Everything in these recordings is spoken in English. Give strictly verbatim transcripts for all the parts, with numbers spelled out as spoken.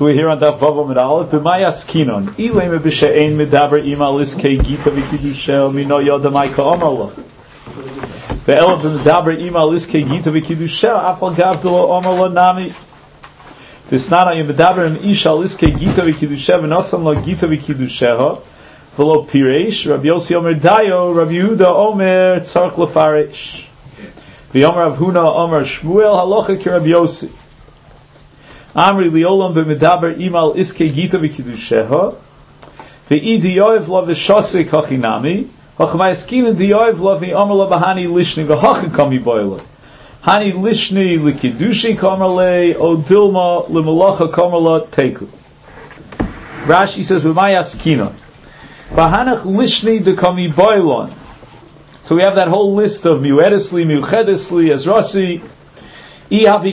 So we're here on Daf Vav Amud Aleph. B'mayas kinon ilay mebishe'ein medaber ima liskei gita v'kidushel mino yodamai ka'amala. Ve'elav medaber ima liskei gita v'kidushel afal gavdelo amala nami. V'snana yim medaber im isha liskei gita v'kidushel v'nosan lo gita v'kidusheha v'lo pireish. Rabbi Yossi Omer Dayo, Rabbi Yehuda Omer tzarich lefaresh. V'yomer Rav Huna Omer Shmuel halacha ki Rabbi Yossi. Amri liolam b'medaber imal iskei gita v'kidusheha v'idi yoev lo v'shosei kachinami hachmayaskin di yoev lo v'yomer lo b'hani lishni v'hachin kami boile hani lishni l'kidushi kamerle o dilma l'malacha kamerla teku. Rashi says v'mayaskina v'hanach lishni de kami boilon. So we have that whole list of miuedesli, miuchedesli, as Rasi. If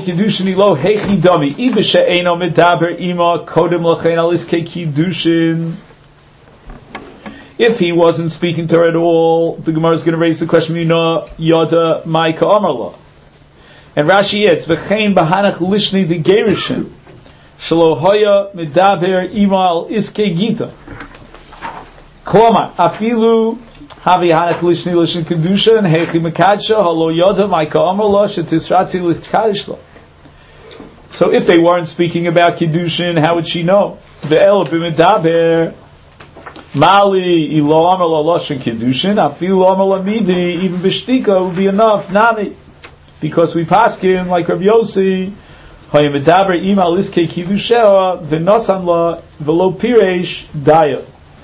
he wasn't speaking to her at all, the Gemara is going to raise the question, you know, Yoda Maika Amarla. And Rashi adds, V'chein b'hanach lishni de gerishin, shelo hoya medaber imal iske gita. Klomar, afilu Havi hanach lishni lishni kedusha and hechi mekadsha halo yoda maika amarla shetisrati lichadishla. So if they weren't speaking about kedushin, how would she know? Ve'el b'medaber mali ilo amarla loshin kedushin afilu amarla midi even b'shtika would be enough nami, because we paskin like Rabbi Yossi hayim medaber imal iskei kedusha v'nosan la v'lo pireish daya.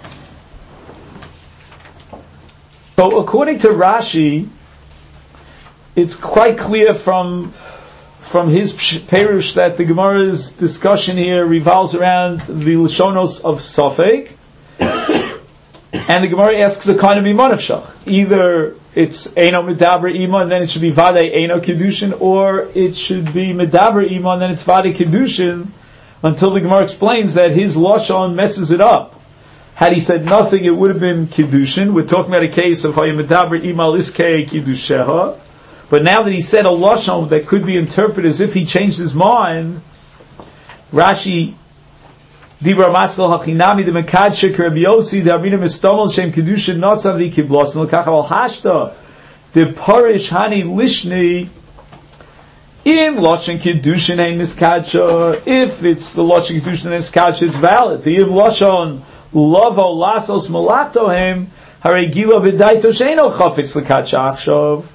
So according to Rashi, it's quite clear from from his perush that the Gemara's discussion here revolves around the Lashonos of Safek, and the Gemara asks a kind of iman nafshach. Either it's Eino Medaber Ima and then it should be Vadei Eino Kedushin, or it should be Medaber Ima and then it's Vadei Kedushin, until the Gemara explains that his Lashon messes it up. Had he said nothing, it would have been Kiddushin. We're talking about a case of Hayimadaber Imal Iskei Kiddusheha. But now that he said a Lashon that could be interpreted as if he changed his mind, Rashi, Dibra Masal Hachinami, the Mekad Shek Rabbi Yossi, the Armina Mistomel Shem Kiddushin Nosav the Kiblos, and L'kachal Hashta, the Parish Hani Lishni, in Lashon Kiddushin Ein Miskadsha, if it's the Lashon Kiddushin Ein Miskadsha, it's valid. The Im Lashon Lovo lasos malatohem haregila v'daito sheino chafetz l'kadsha achshav,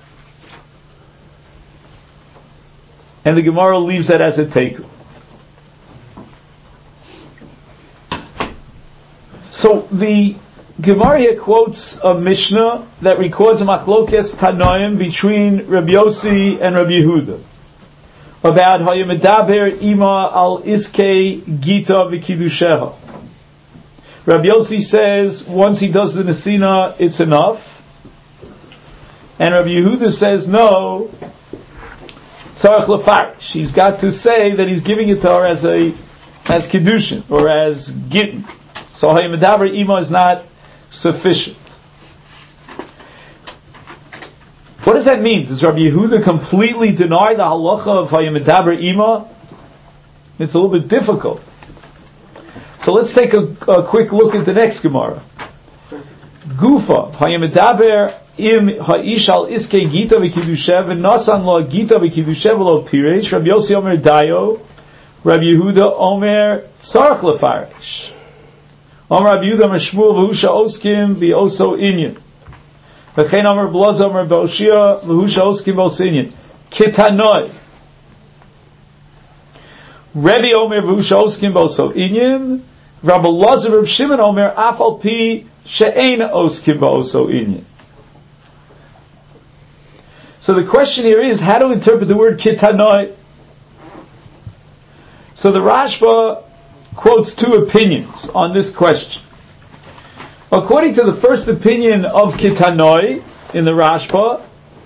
and the Gemara leaves that as a teku. So the Gemara here quotes a Mishnah that records a machlokes tanoim between Rabbi Yossi and Rabbi Yehuda about hayemedaber ima al iskei gita v'kidusheha. Rabbi Yossi says once he does the Nesina, it's enough. And Rabbi Yehuda says no, tzarich lefarish. He's got to say that he's giving it to her as a as Kiddushin or as Gittin. So Hayemedaber Ima is not sufficient. What does that mean? Does Rabbi Yehuda completely deny the halacha of Hayemedaber Ima? It's a little bit difficult. So let's take a, a quick look at the next Gemara. Gufa, Hayemedaber im ha'ishal iskei gita v'kiddushev v'nasan lo gita v'kiddushev lo pireish. Rabbi Yossi Omer Dayo, Rabbi Yehuda Omer tzarich lefaresh. Omer Rabbi Yehuda Omer Shmuel v'husha oskim v'oso inyan. V'chein Omer Blaza Omer B'oshia v'husha oskim v'oso inyan. Kitanoi. Rebbe Omer v'husha oskim v'oso inyan. Rabbi Lazar Reb Shimon Omer Afal Pi She'ein Oskim Ba'oso Inyan. So the question here is how to interpret the word Kitanoi. So the Rashba quotes two opinions on this question. According to the first opinion of Kitanoi in the Rashba,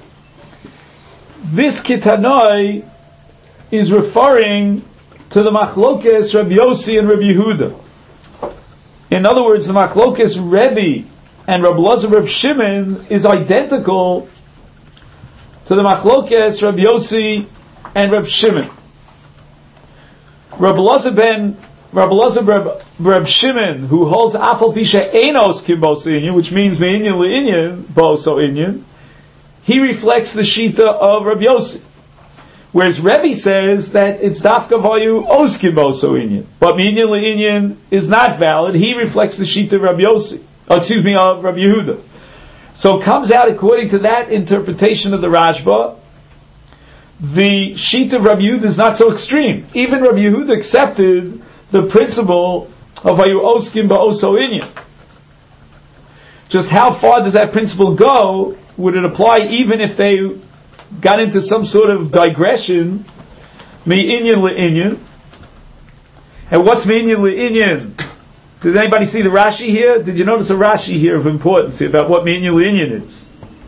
this Kitanoi is referring to the Machlokes Rabbi Yossi and Rabbi Yehuda. In other words, the Machlokes Rebbe and Rabbi Lazar Reb Shimon is identical to the Machlokes Rabbi Yossi and Reb Shimon. Rabbi Lazar ben Rabbi Elazar Reb Shimon, who holds Afal Pisha Enos Kimboso Inyan, which means Me'inyan Le'inyan Boso Inyan, he reflects the Shita of Rabbi Yossi. Whereas Rebbe says that it's Dafka Vayu Os Kimboso Inyan. But Me'inyan Le'inyan is not valid. He reflects the Shita of Rabbi Yossi. Oh, excuse me, of Rabbi Yehuda. So it comes out, according to that interpretation of the Rashba, the Shita of Rabbi Yehuda is not so extreme. Even Rabbi Yehuda accepted the principle of Vayu Oskim Ba'oso Inyan. Just how far does that principle go? Would it apply even if they got into some sort of digression? Me'inyan le'inyan. And what's Me'inyan le'inyan? Did anybody see the Rashi here? Did you notice a Rashi here of importance about what Me'inyan le'inyan is?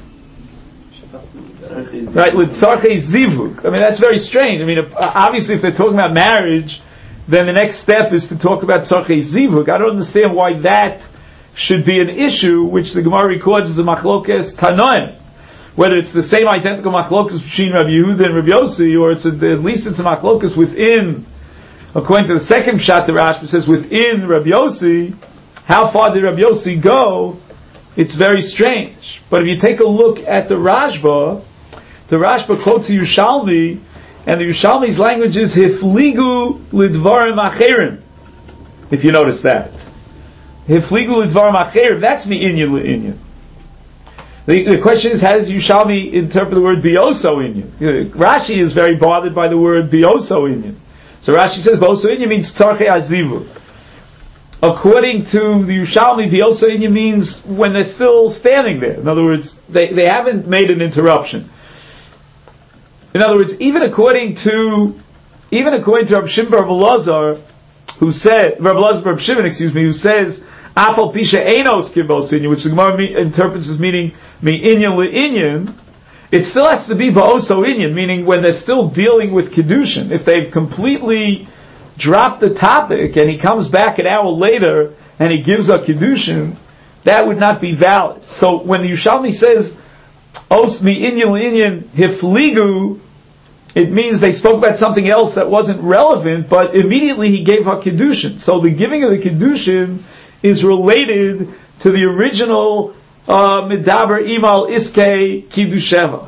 Right, L'tzarchei zivug. I mean, that's very strange. I mean, obviously if they're talking about marriage, then the next step is to talk about tzarchei zivug. I don't understand why that should be an issue, which the Gemara records as a machlokes tanoim. Whether it's the same identical machlokes between Rabbi Yehuda and Rabbi Yossi, or it's a, at least it's a machlokes within, according to the second pshat, the Rashba says within Rabbi Yossi. How far did Rabbi Yossi go? It's very strange. But if you take a look at the Rashba, the Rashba quotes the Yerushalmi, and the Yerushalmi's language is Hifligu lidvarim acherim. If you notice that. Hifligu lidvarim acherim, that's Me'inyan le'inyan. The, the question is, how does Yerushalmi interpret the word Bioso inyan? Rashi is very bothered by the word Bioso inyan. So Rashi says Bioso inyan means Tzarchei Azivu. According to the Yerushalmi, Bioso inyan means when they're still standing there. In other words, they, they haven't made an interruption. In other words, even according to even according to Rabbi Shimon Bar Elazar, who said Rabbi Elazar Reb Shimon, excuse me, who says Afal Pisha Enos Kibbos Inyan, which the Gemara interprets as meaning Me'inyan le'inyan, it still has to be Ba'oso Inyan, meaning when they're still dealing with Kedushin. If they've completely dropped the topic and he comes back an hour later and he gives a Kedushin, that would not be valid. So when the Yerushalmi says Os Me'inyan le'inyan Hifligu, it means they spoke about something else that wasn't relevant, but immediately he gave her Kedushin. So the giving of the Kedushin is related to the original uh, Medaber Imal Iske Kiddusheva.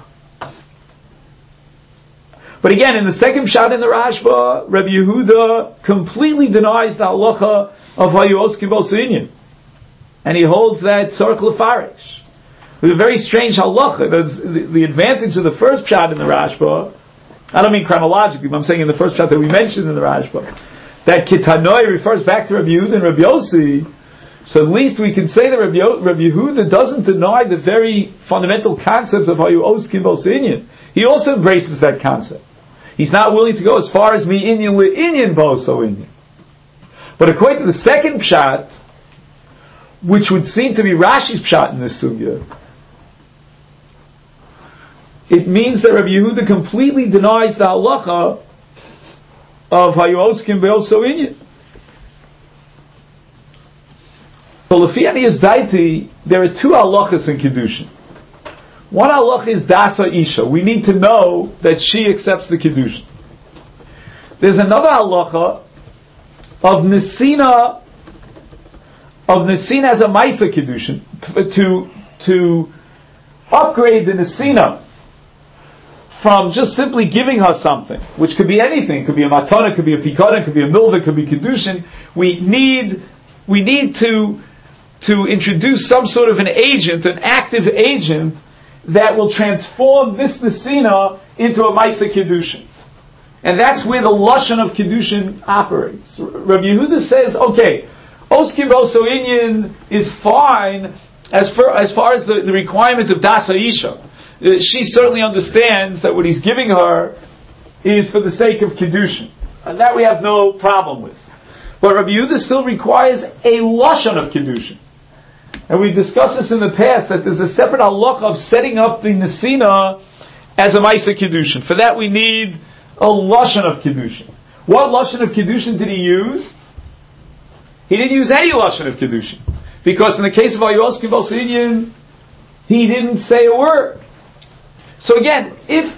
But again, in the second shot in the Rashba, Rabbi Yehuda completely denies the halacha of Hayu Oskim Bos Inyan. And he holds that Tzarech Lefarish. It's a very strange halacha. The, the advantage of the first shot in the Rashba, I don't mean chronologically, but I'm saying in the first shot that we mentioned in the Rashba, that Kitanoi refers back to Rabbi Yehuda and Rabbi Yossi, so at least we can say that Rabbi, Yo- Rabbi Yehuda doesn't deny the very fundamental concept of Hayu Oskim Bos Inyan. He also embraces that concept. He's not willing to go as far as Me'inyan le'inyan Boso Inyan. But according to the second pshat, which would seem to be Rashi's pshat in this sugya, it means that Rabbi Yehuda completely denies the halacha of Hayu Oskim Boso Inyan. So Lefi Aniyas Daiti, there are two halachas in Kiddushin. One halacha is Dasa Isha. We need to know that she accepts the Kiddushin. There's another halacha of Nesina, of Nesina as a Maisa Kiddushin, to, to upgrade the Nesina from just simply giving her something, which could be anything. It could be a matana, it could be a pikada, it could be a milva, it could be Kiddushin. We need, we need to to introduce some sort of an agent, an active agent, that will transform this Nesina into a Maisa Kiddushin. And that's where the Lashon of Kiddushin operates. Rabbi Yehuda says, okay, Oskim Boso Inyan is fine as far as, far as the, the requirement of Dasa Isha. Uh, she certainly understands that what he's giving her is for the sake of Kiddushin. And that we have no problem with. But Rabbi Yehuda still requires a Lashon of Kiddushin. And we discussed this in the past, that there's a separate halacha of setting up the Nesina as a Maisa Kiddushin. For that we need a Lashon of Kiddushin. What Lashon of Kiddushin did he use? He didn't use any Lashon of Kiddushin. Because in the case of Hayu Oskim Bos Inyan, he didn't say a word. So again, if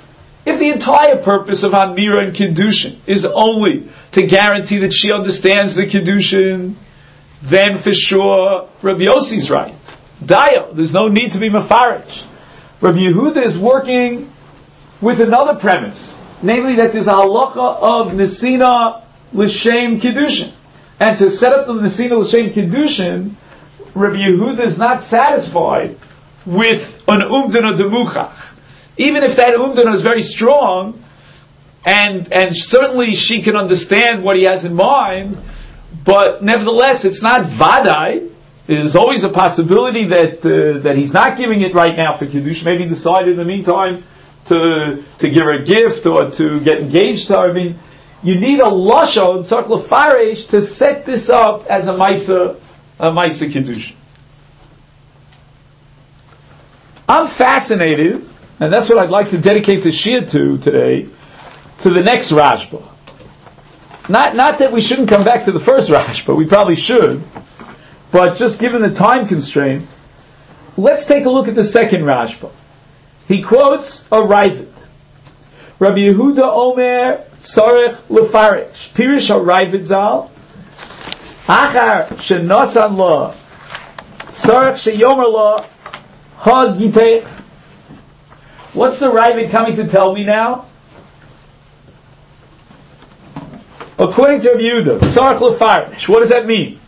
If the entire purpose of Hanmira and Kiddushin is only to guarantee that she understands the Kiddushin, then for sure Rabbi Yossi's right. Dayo, there's no need to be mafarish. Rabbi Yehuda is working with another premise, namely that there's a halacha of Nesina L'Shem Kiddushin. And to set up the Nesina L'Shem Kiddushin, Rabbi Yehuda is not satisfied with an Umdana Demuchach. Even if that Umdana is very strong, and and certainly she can understand what he has in mind, but nevertheless it's not Vadai. There's always a possibility that uh, that he's not giving it right now for Kiddush. Maybe he decided in the meantime to to give her a gift or to get engaged to her. I mean, you need a lashon tzarich lefaresh to set this up as a ma'isa a ma'isa Kiddush. I'm fascinated, and that's what I'd like to dedicate the shir to today, to the next Rashba. Not not that we shouldn't come back to the first Rashba, we probably should. But just given the time constraint, let's take a look at the second Rashba. He quotes a Ravid. Rabbi Yehuda Omer Tzarich Lefaresh. Pirish HaRavid Zal. Achar Shenosan Lo. Tzarich Sheyomer Lo. Ha Gitech. What's the Ravid coming to tell me now? According to Rabbi Yehuda, Tzarich Lefaresh. What does that mean?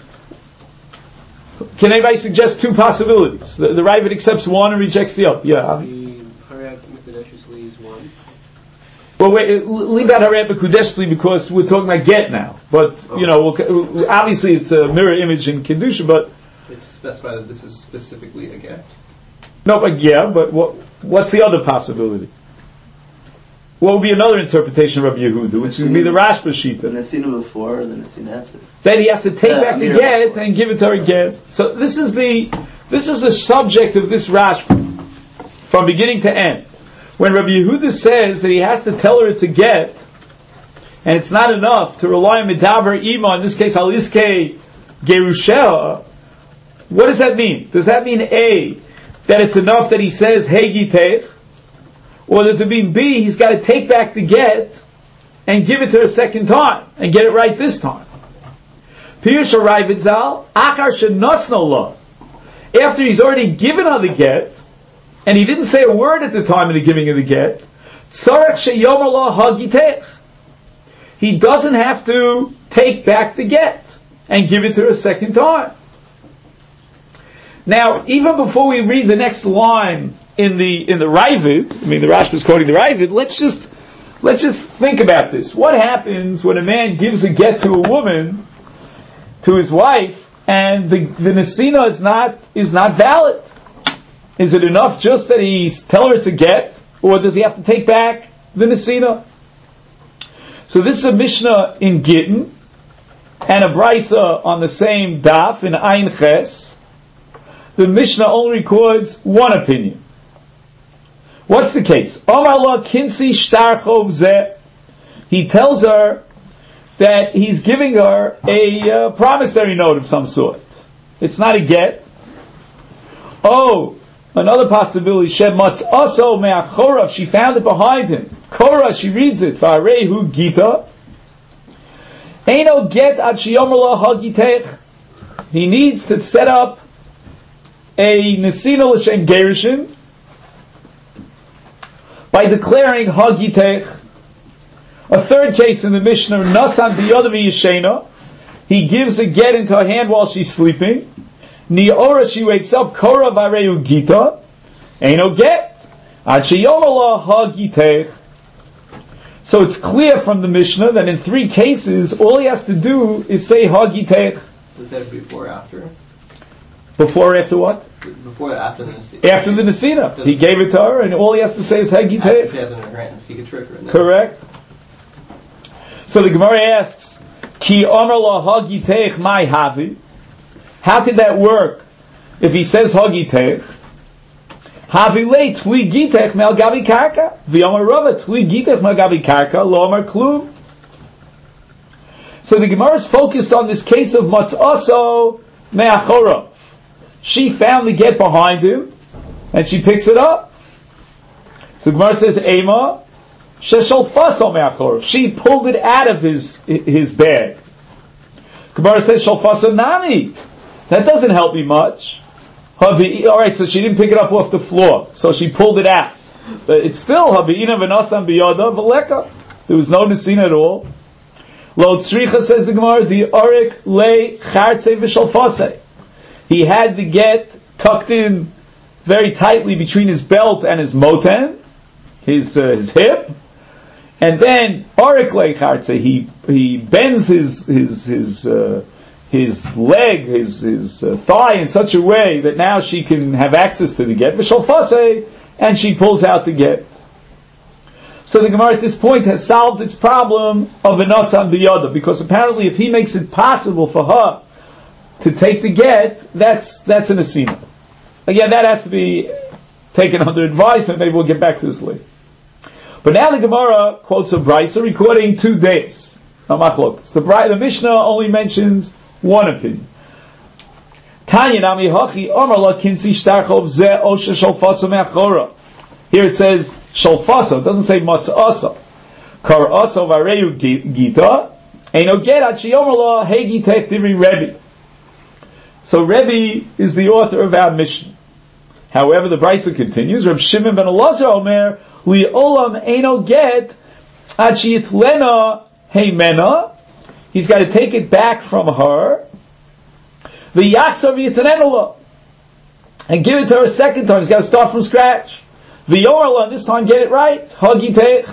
Can anybody suggest two possibilities? The, the Ravid accepts one and rejects the other. Yeah. The Harab Mekudeshli is one. Well, wait, leave out Harab Mekudeshli because we're talking about get now. But, oh. you know, we'll, obviously it's a mirror image in Kedusha, but... It's specify that this is specifically a get. No, but yeah, but what, what's the other possibility? What would be another interpretation of Rabbi Yehuda, which would be the Rashba Shita? The Nesina before and the Nesina after. Then he has to take yeah, back the get before. And give it to her get. So this is the this is the subject of this Rashba, from beginning to end. When Rabbi Yehuda says that he has to tell her it's a get, and it's not enough to rely on Medaber Ima, in this case Haliske Gerusheha, what does that mean? Does that mean A, that it's enough that he says, Hey Gitech? Or does it mean B, he's got to take back the get and give it to her a second time and get it right this time? Pirush HaRavid Zal, Achar Shenosno Lo. After he's already given her the get, and he didn't say a word at the time of the giving of the get, Tzarech Sheyomer Lo Ha Gitech. He doesn't have to take back the get and give it to her a second time. Now, even before we read the next line in the in the Ravid, I mean the Rashba is quoting the Ravid, let's just let's just think about this. What happens when a man gives a get to a woman, to his wife, and the the Nesina is not is not valid? Is it enough just that he tell her it's a get, or does he have to take back the Nesina? So this is a Mishnah in Gittin and a Brisa on the same daf in Ayin Ches. The Mishnah only records one opinion. What's the case? Omar lo kinsi shtar chov zeh. He tells her that he's giving her a uh, promissory note of some sort. It's not a get. Oh, another possibility. Shematz aso me'achorav. She found it behind him. Korah, she reads it. V'arehu gita. Eino get ad sheyomer lo hagitech. He needs to set up a nesina l'shem gerushin by declaring Hagitech. A third case in the Mishnah, Nasan biyadav yishena. He gives a get into her hand while she's sleeping. Ni'ora, she wakes up. Korah v'areu gita. Eino get. Ad sheyomer lo Hagitech. So it's clear from the Mishnah that in three cases, all he has to do is say Hagitech. Is that before or after? Before or after what? Before or after the Nesina. After the Nesina. He gave it to her, and all he has to say is Hagitech. She has it in her hands. He could trick her. Correct. So the Gemara asks, Ki Omer lo Hagitech mai havi. How could that work if he says Hagitech? Havi le tli gitech mel gabi karka. V'yomer rava tli gitech mel gabi karka lo omer klum. So the Gemara is focused on this case of matzaso me'achora. She found the get behind him, and she picks it up. So the Gemara says, Ema, Sheshalfaso me'achor. She pulled it out of his his bag. Gemara says Shalfaso nami. That doesn't help me much. Alright, so she didn't pick it up off the floor, so she pulled it out. But it's still Habi'ina v'nasan biyada v'leka. There was no nesina at all. Lo tzricha, says the Gemara, the orik le chartze v'shalfase. He had the get tucked in very tightly between his belt and his moten, his uh, his hip, and then orik le chartze. He he bends his his his. Uh, his leg, his his uh, thigh in such a way that now she can have access to the get, v'shalfase, and she pulls out the get. So the Gemara at this point has solved its problem of an asan biyada, because apparently if he makes it possible for her to take the get, that's that's an asina. Again, that has to be taken under advisement. Maybe we'll get back to this later. But now the Gemara quotes a brisa recording two days. The, the Mishnah only mentions one opinion. Tanya nami hachi amar la kinsi shtarchov ze osha shalfaso me'achora. Here it says shalfaso. It doesn't say matzasa. Kar aso vareyu gita. Eino get at shiyomar la hegi tech divri Rebbe. So Rebbe is the author of our Mishnah. However, the brisa continues. Reb Shimon ben Elazar omer li olam eino get at shiyitlena heimena. He's got to take it back from her, and give it to her a second time. He's got to start from scratch. V'yorla, this time get it right. Hagitech.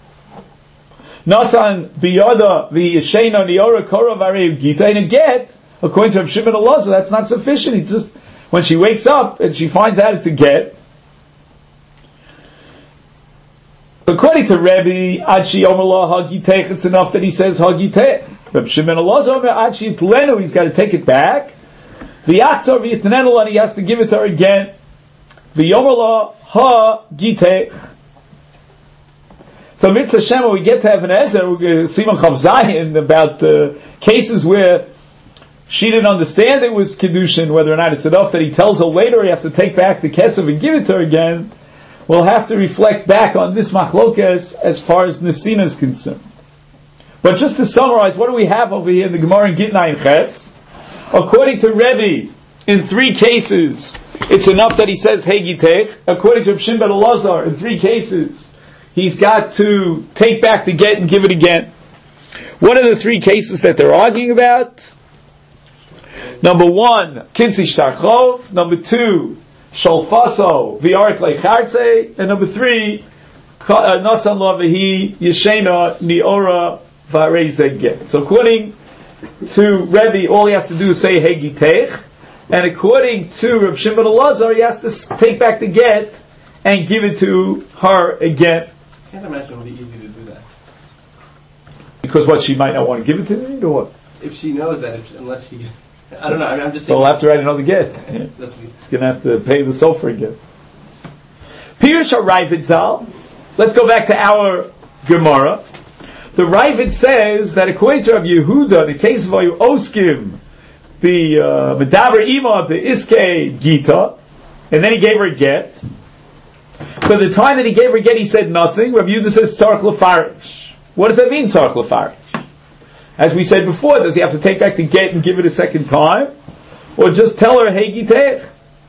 Nasan biyada v'yeshena niora kora v'arei gita. And a get, according to Reb Shimon Elazar, that's not sufficient. He just, when she wakes up and she finds out it's a get, according to Rebbe, Adshi Omerla Hagitech, it's enough that he says Hagitech. Reb Shimon Elazar, Adshi Yitlenu, he's got to take it back. V'yatzar v'yitnenu, and he has to give it to her again. V'yomerla Hagitech. So Mitzvah Shema, we get to have an Ezer, we're going to see on Chav Zayin about uh, cases where she didn't understand it was Kedushin, whether or not it's enough that he tells her later he has to take back the Kesef and give it to her again. We'll have to reflect back on this machlokes as far as Nesina is concerned. But just to summarize, what do we have over here in the Gemara in Gitna and Ches? According to Rebbe, in three cases, it's enough that he says Hegitech. According to Reb Shimon ben Elazar, in three cases, he's got to take back the get and give it again. What are the three cases that they're arguing about? Number one, Kinsi Shtarchov. Number two, Shalfaso v'arik leichartze, and number three, Nasan lo v'hi yeshena niora v'arei get. So according to Rebbe, all he has to do is say Hegitech, and according to Reb Shimon ben Elazar, he has to take back the get and give it to her again. I can't imagine it would be easy to do that. Because what, she might not want to give it to me, or what? If she knows that, if, unless she... I don't know, I mean, I'm just so thinking... we'll have to write another get. He's going to have to pay the sofer again. Pirush HaRavid Zal. Let's go back to our Gemara. The Ravid says that according to Rabbi Yehuda, the case of Ayu Oskim, the Medaber Ima, the Iske Gita, and then he gave her a get. So the time that he gave her a get, he said nothing. Rabbi Yehuda says Tzarech Lefarish. What does that mean, Tzarech Lefarish? As we said before, does he have to take back the get and give it a second time? Or just tell her, hey, Gitech?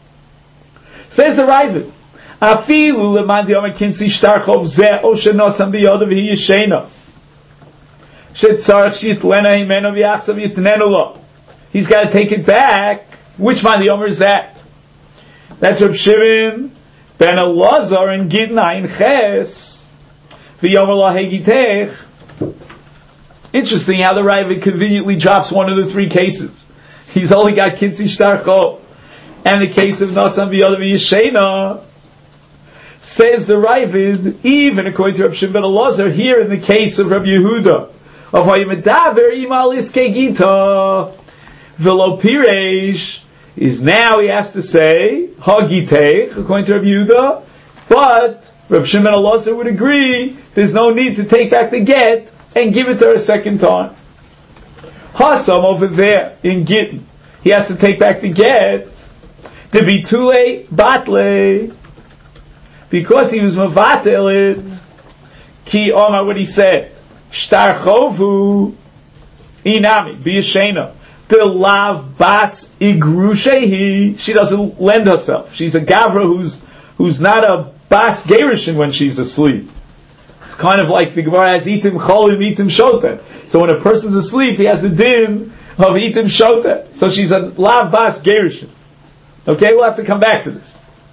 Says the Ravid, Afilu leman di'omer kinsi shtarchov zeh o shenosam biyada v'hi yeshena. Shetzarech shitlena himeno v'yachsav yitnenu lo. He's got to take it back. Which man di'omer is that? That's Reb Shimon ben Elazar in Gitna in Ches. V'yomer lo hey Gitech. Interesting how the Ravid conveniently drops one of the three cases. He's only got Kinsi Shtarchov and the case of Nasan V'Yada V'Yeshena. Says the Ravid, even according to Reb Shimon ben Elazar, here in the case of Rabbi Yehuda, of Hayemedaber Imal Iske Gita V'Lo Pireish, is now he has to say Hagitech according to Rabbi Yehuda, but Reb Shimon ben Elazar would agree there's no need to take back the get and give it to her a second time. Hasam over there in Gittin, he has to take back the get. The bitule batle, because he was mavatel it. Ki Omar, what he said, Shtar chovu inami biyashena the lav bas igrushehi. She doesn't lend herself. She's a gavra who's who's not a bas gerishin when she's asleep. It's kind of like the Gemara has itim cholim itim shota. So when a person's asleep, he has the din of itim shota. So she's a lav bas gerishin. Okay, we'll have to come back to this.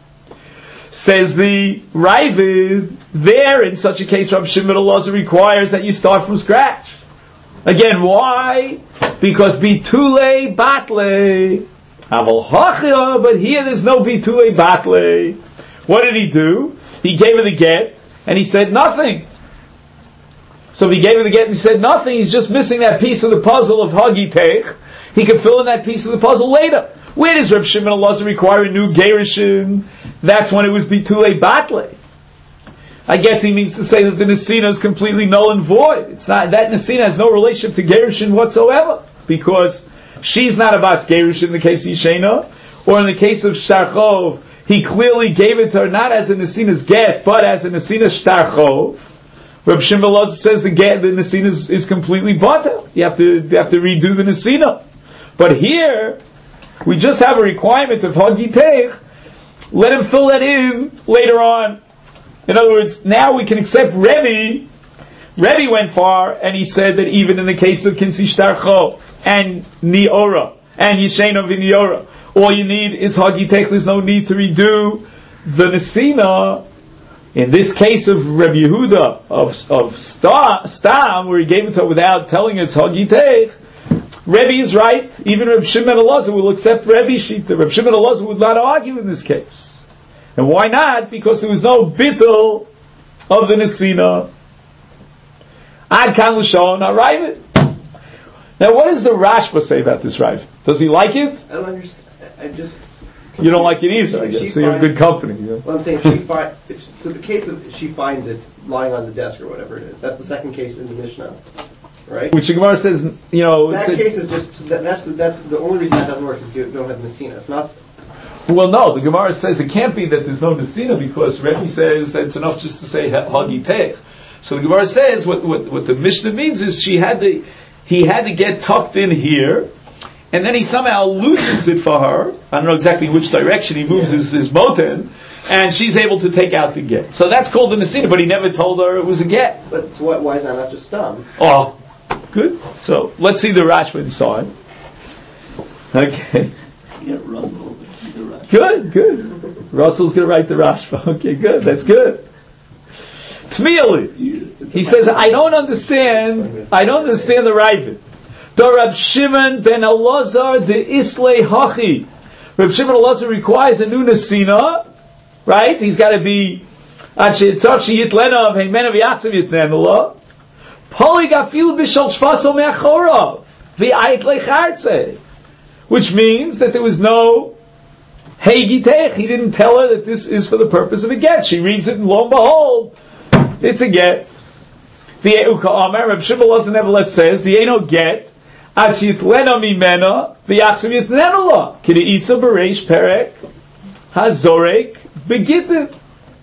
Says the Ravid, there in such a case, Rav Shimon Elazar requires that you start from scratch. Again, why? Because bitule batle. Aval hachia, but here there's no bitule batle. What did he do? He gave her the get, and he said nothing. So if he gave her the get and he said nothing, he's just missing that piece of the puzzle of hagitech. He could fill in that piece of the puzzle later. Where does Reb Shimon Elazar require a new gerushin? That's when it was bitule batle. I guess he means to say that the nesina is completely null and void. It's not that nesina has no relationship to gerushin whatsoever, because she's not a bas gerushin in the case of Yishena, or in the case of Shtarchov, he clearly gave it to her not as a nesina's get, but as a nesina's Shtarchov. Reb Shimon Elazar says the get, the nesina is, is completely butter. You have to you have to redo the nesina. But here we just have a requirement of hagitech. Let him fill that in later on. In other words, now we can accept Rebbe. Rebbe went far, and he said that even in the case of Kinsi Shtarcho and Niora and Yishena V'Niora, all you need is hagitech. There's no need to redo the nesina. In this case of Rebbe Yehuda of of Stam, where he gave it to her without telling it's hagitech, Rebbe is right. Even Reb Shimon Elazar will accept Rebbe's shita. Reb Shimon Elazar would not argue in this case. And why not? Because there was no bittul of the nesina. Ad kan l'shon ha'rayvit. Now, what does the Rashba say about this rayvit? Does he like it? I don't understand. I just. You don't like it either, I guess. So you're in good company. Yeah. Well, I'm saying she find, if, so the case of she finds it lying on the desk or whatever it is. That's the second case in the Mishnah, right? Which the Gemara says, you know, that case is just that, that's the, that's the only reason that doesn't work is you don't have nesina. It's not. Well, no, the Gemara says it can't be that there's no nesina because Rebbe says that it's enough just to say hagitech. So the Gemara says what, what what the Mishnah means is she had to he had to get tucked in here, and then he somehow loosens it for her. I don't know exactly which direction he moves his, his moten, and she's able to take out the get. So that's called the nesina, but he never told her it was a get. But why, why is that not just stam? Oh, good. So let's see the Rashba inside. Okay. Yeah, Russell. Good, good. Russell's going to write the Rashba. Okay, good. That's good. Tmieli. He says, I don't understand, I don't understand the Ravid. The Reb Shimon ben Elazar de Islay Hachi. Reb Shimon Elazar requires a new nesina, right? He's got to be Achi Tzarchi Yitlena of Heimena V'Yatzav Yitnenela. Poli Gafil B'Shal Shvaso Me'achorav V'Ayit Lechartze. Which means that there was no Hegitech. He didn't tell her that this is for the purpose of a get. She reads it and lo and behold, it's a get. The Euka Amar, Reb Shimon Elazar nevertheless says, the Eino get, Ad Shitlena Mimena, V'Yachsav Yitnenela, K'di Isa Bereish Perek, Hazorek, Begitin.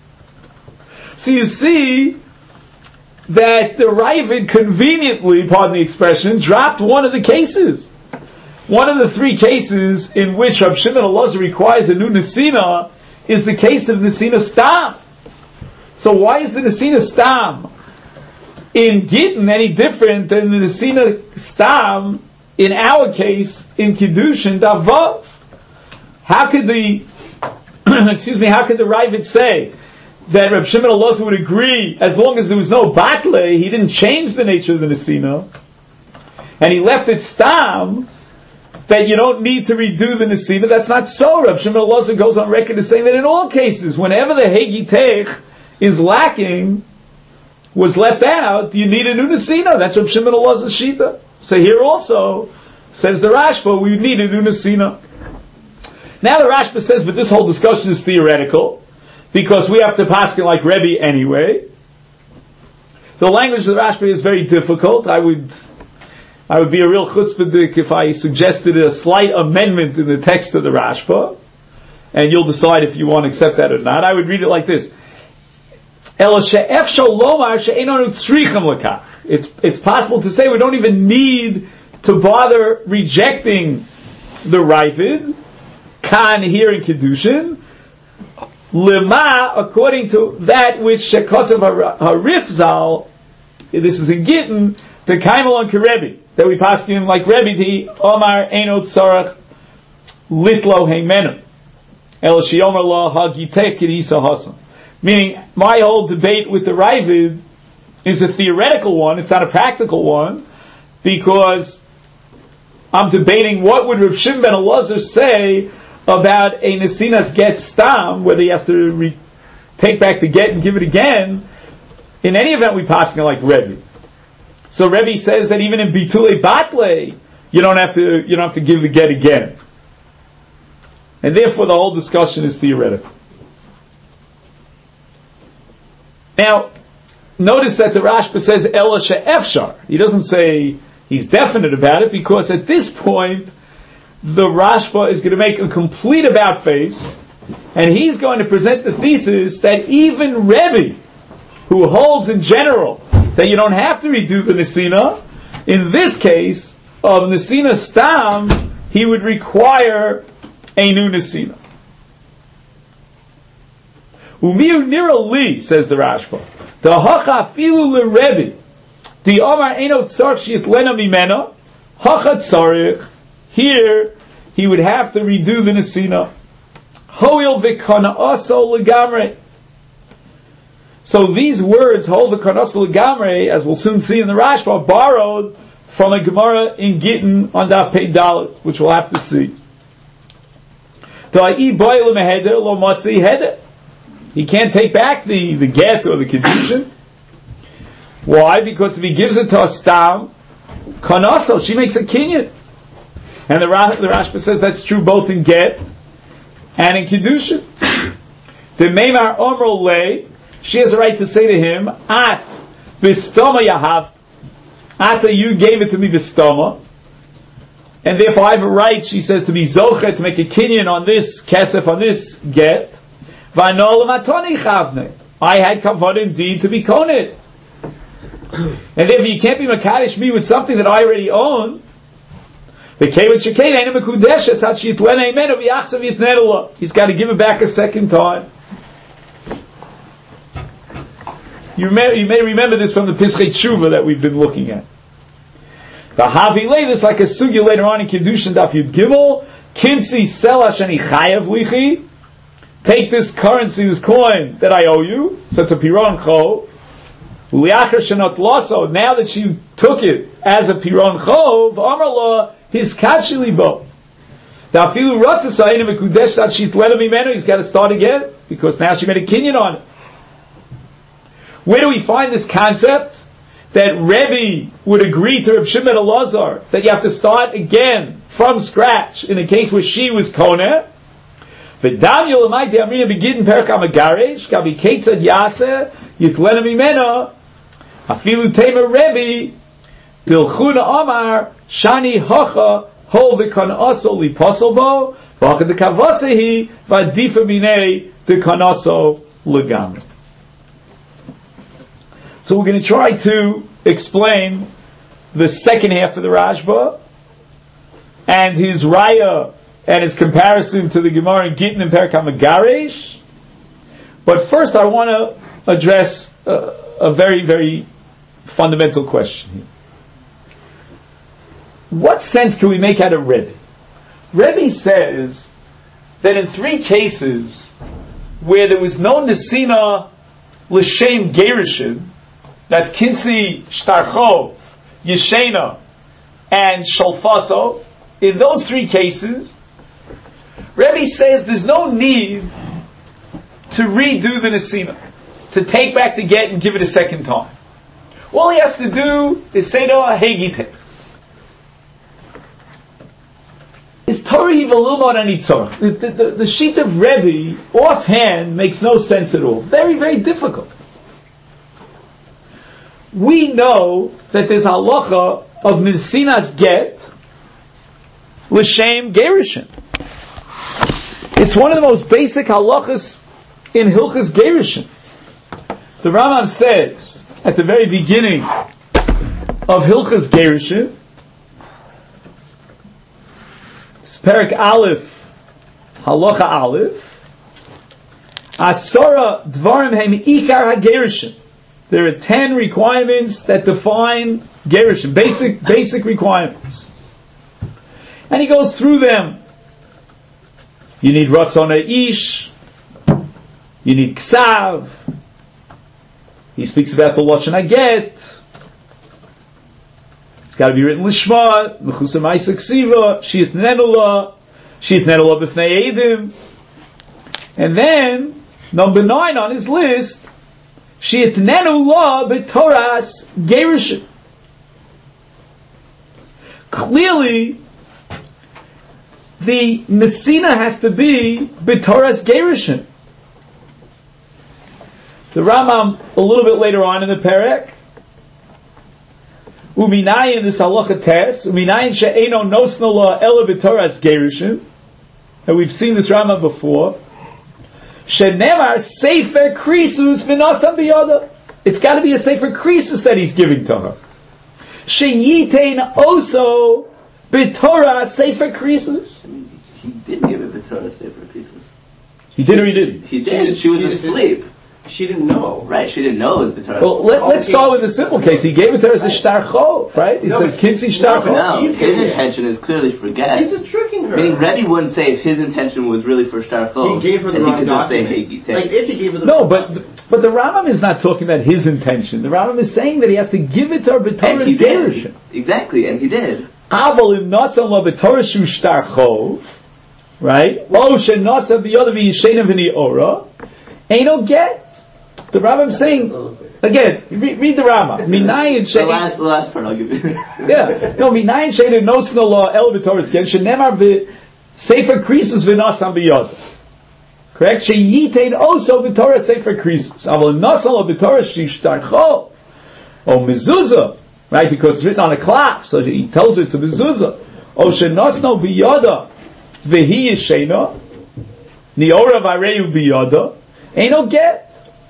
So you see that the Ravid conveniently, pardon the expression, dropped one of the cases. One of the three cases in which Reb Shimon Elazar requires a new nesina is the case of nesina stam. So why is the nesina stam in Gittin any different than the nesina stam in our case in Kiddushin Davav? How could the excuse me? How could the Ravid say that Reb Shimon Elazar would agree as long as there was no batle, he didn't change the nature of the nesina, and he left it stam, that you don't need to redo the nesina? That's not so. Reb Shimon Elazar goes on record as saying that in all cases, whenever the hegitech is lacking, was left out, you need a new nesina. That's Reb Shimon Elazar's shita. So here also, says the Rashba, we need a new nesina. Now the Rashba says, but this whole discussion is theoretical, because we have to paskin like Rebbe anyway. The language of the Rashba is very difficult. I would I would be a real chutzpahdik if I suggested a slight amendment in the text of the Rashba, and you'll decide if you want to accept that or not. I would read it like this. It's it's possible to say we don't even need to bother rejecting the Ravid, Kan here in Kedushin, Lema, according to that which Shekosav Harif Zal, this is in Gittin, the Kaimel on Kerebi, that we pass him like Rebbe, the Omar Eino Tzarach Litlo Heimenu, El Shiomer La Hagitek Kedisa Hasan. Meaning, my whole debate with the Ravid is a theoretical one, it's not a practical one, because I'm debating what would Rav Shimon ben Elazar say about a Nesinas get stam, whether he has to re- take back the get and give it again. In any event, we pass it like Rebbe. So Rebbe says that even in Bitule Batle, you don't have to you don't have to give the get again, and therefore the whole discussion is theoretical. Now, notice that the Rashba says Ela she'efshar. He doesn't say he's definite about it, because at this point the Rashba is going to make a complete about face, and he's going to present the thesis that even Rebbe, who holds in general that you don't have to redo the Nesina, in this case of Nesina Stam, he would require a new Nesina. Umiu nira li, says the Rashba, the hacha filu le Rebbe, the Omar Eino Tzarch Shitlena Mimena, Hacha Tzarich, here he would have to redo the Nesina. Hoil v'kana aso legamre. So these words, Hol v'kana aso legamre, as we'll soon see in the Rashba, are borrowed from a Gemara in Gittin on Daf Pei Dalet, which we'll have to see. Ta'i boy lemeheder lo matzi heder. He can't take back the, the get or the Kedushin. Why? Because if he gives it to a stam, kanaso, she makes a kinyan. And the, the Rashba says that's true both in get and in Kedushin. The Meimar Omro Le, she has a right to say to him, At Vistoma Yahav, Ata, you gave it to me Vistoma, and therefore I have a right, she says, to be Zochet, to make a kinyan on this kesef, on this get. Vanol Matoni Chavne, I had kavod indeed to be koned. And therefore you can't be Makadosh me with something that I already own. He's got to give it back a second time. You may, you may remember this from the Pischei Tshuva that we've been looking at. The Havilei, this like a sugya later on in Kedushin Daf Yud Gimel, Kinsi Sela Shani Chayav Lichi, take this currency, this coin that I owe you, so it's a Piron Chov, Uliachar Shanot Loso, now that you took it as a Piron Chov, Amar Lo, his Kachilibo. Now, Filu Ratzasayim Mekudesh that she twelve mimenu, he's got to start again, because now she made a kinyan on it. Where do we find this concept that Rebbe would agree to Reb Shimon ben Elazar that you have to start again from scratch in a case where she was Koneh? V'damyo l'may de'amrina begidin perek amagaresh gabi ketzad yaseh yitlena mimena afilu tema Rebbe dilchuna amar shani hacha hol v'kan aso li pasolbo v'achad dekavasehi v'adifa minei dekanaso legamri. So we're going to try to explain the second half of the Rashba and his raya and his comparison to the Gemara in Gittin and Perek HaMegaresh. But first I want to address a, a very, very fundamental question here. What sense can we make out of Rebbe? Rebbe says that in three cases where there was no Nesina L'Shem Gerushin, that's Kinsi Shtarchov, Yeshena, and Sholfaso, in those three cases, Rebbe says there's no need to redo the Nesina, to take back the get and give it a second time. All he has to do is say to her, Hegite. Is Torah Hivalumot Anitzor. The, the, the, the sheet of Rebbe, offhand, makes no sense at all. Very, very difficult. We know that there's halacha of Nesinas get L'Shem Gerushin. It's one of the most basic halachas in Hilchas Gerushin. the Rambam says at the very beginning of Hilchas Gerushin, Perek Aleph, Halacha Aleph, Asara Dvarim Hem Ikar HaGerushin. There are ten requirements that define Gerushin, basic basic requirements. And he goes through them. You need Ratzon Ish, you need Ksav, he speaks about the Lashon HaGet, it's got to be written Lishma, Mechusa Ma'isa Ksiva, Shi'itnenu La, Shi'itnenu La B'fnei Eidim. And then, number nine on his list, Shi'itnenu La B'toras Gerushin. Clearly, the Nesina has to be B'toras Gerushin. The Rambam, a little bit later on in the Perek, Uminayin, this halacha tes, Uminayin she'eno nosno la ela b'toras gerushin, and we've seen this Rambam before, she'nemar sefer krisus v'nosam b'yoda. It's got to be a sefer krisus that he's giving to her. She'yitein oso b'toras sefer krisus. He did give it b'toras sefer krisus. He did or he didn't? He did. She was She asleep. She didn't know. Right, she didn't know it was b'toras. Well, let, let's start with the simple case. He gave it to her as a shtar chov, right? It No, says kinsi shtar chov. No, He's his getting it. intention is clearly forget. He's just tricking her. Meaning, Rebbe wouldn't say if his intention was really for shtar chov. He gave her the and wrong he could just say, document. hey, you Like take. if he gave her the No, wrong but document. but the Rambam is not talking about his intention. The Rambam is saying that he has to give it to her And b'toras he gerushin. did. Exactly, and he did. Aval im nasan la b'toras shu shtar chov, right? O shenasa b'yoda v'yishena v'ni'ora, ain't no get. The Rambam saying again. Read, read the Rambam. Minayin The shein. last, the last part I'll give you. Yeah, no. Minayin shein nosna la el b'toras gen shenemar v'sefer krisus v'nasan b'yoda. Correct? Sheyitein also b'toras sefer krisus. Aval im nasan la b'toras shu shtar chov. O mezuzah. Right, because it's written on a cloth, so he tells her it's a mezuzah. O shenosno biyada v'hi yishena niora v'areyu biyada ain't no get.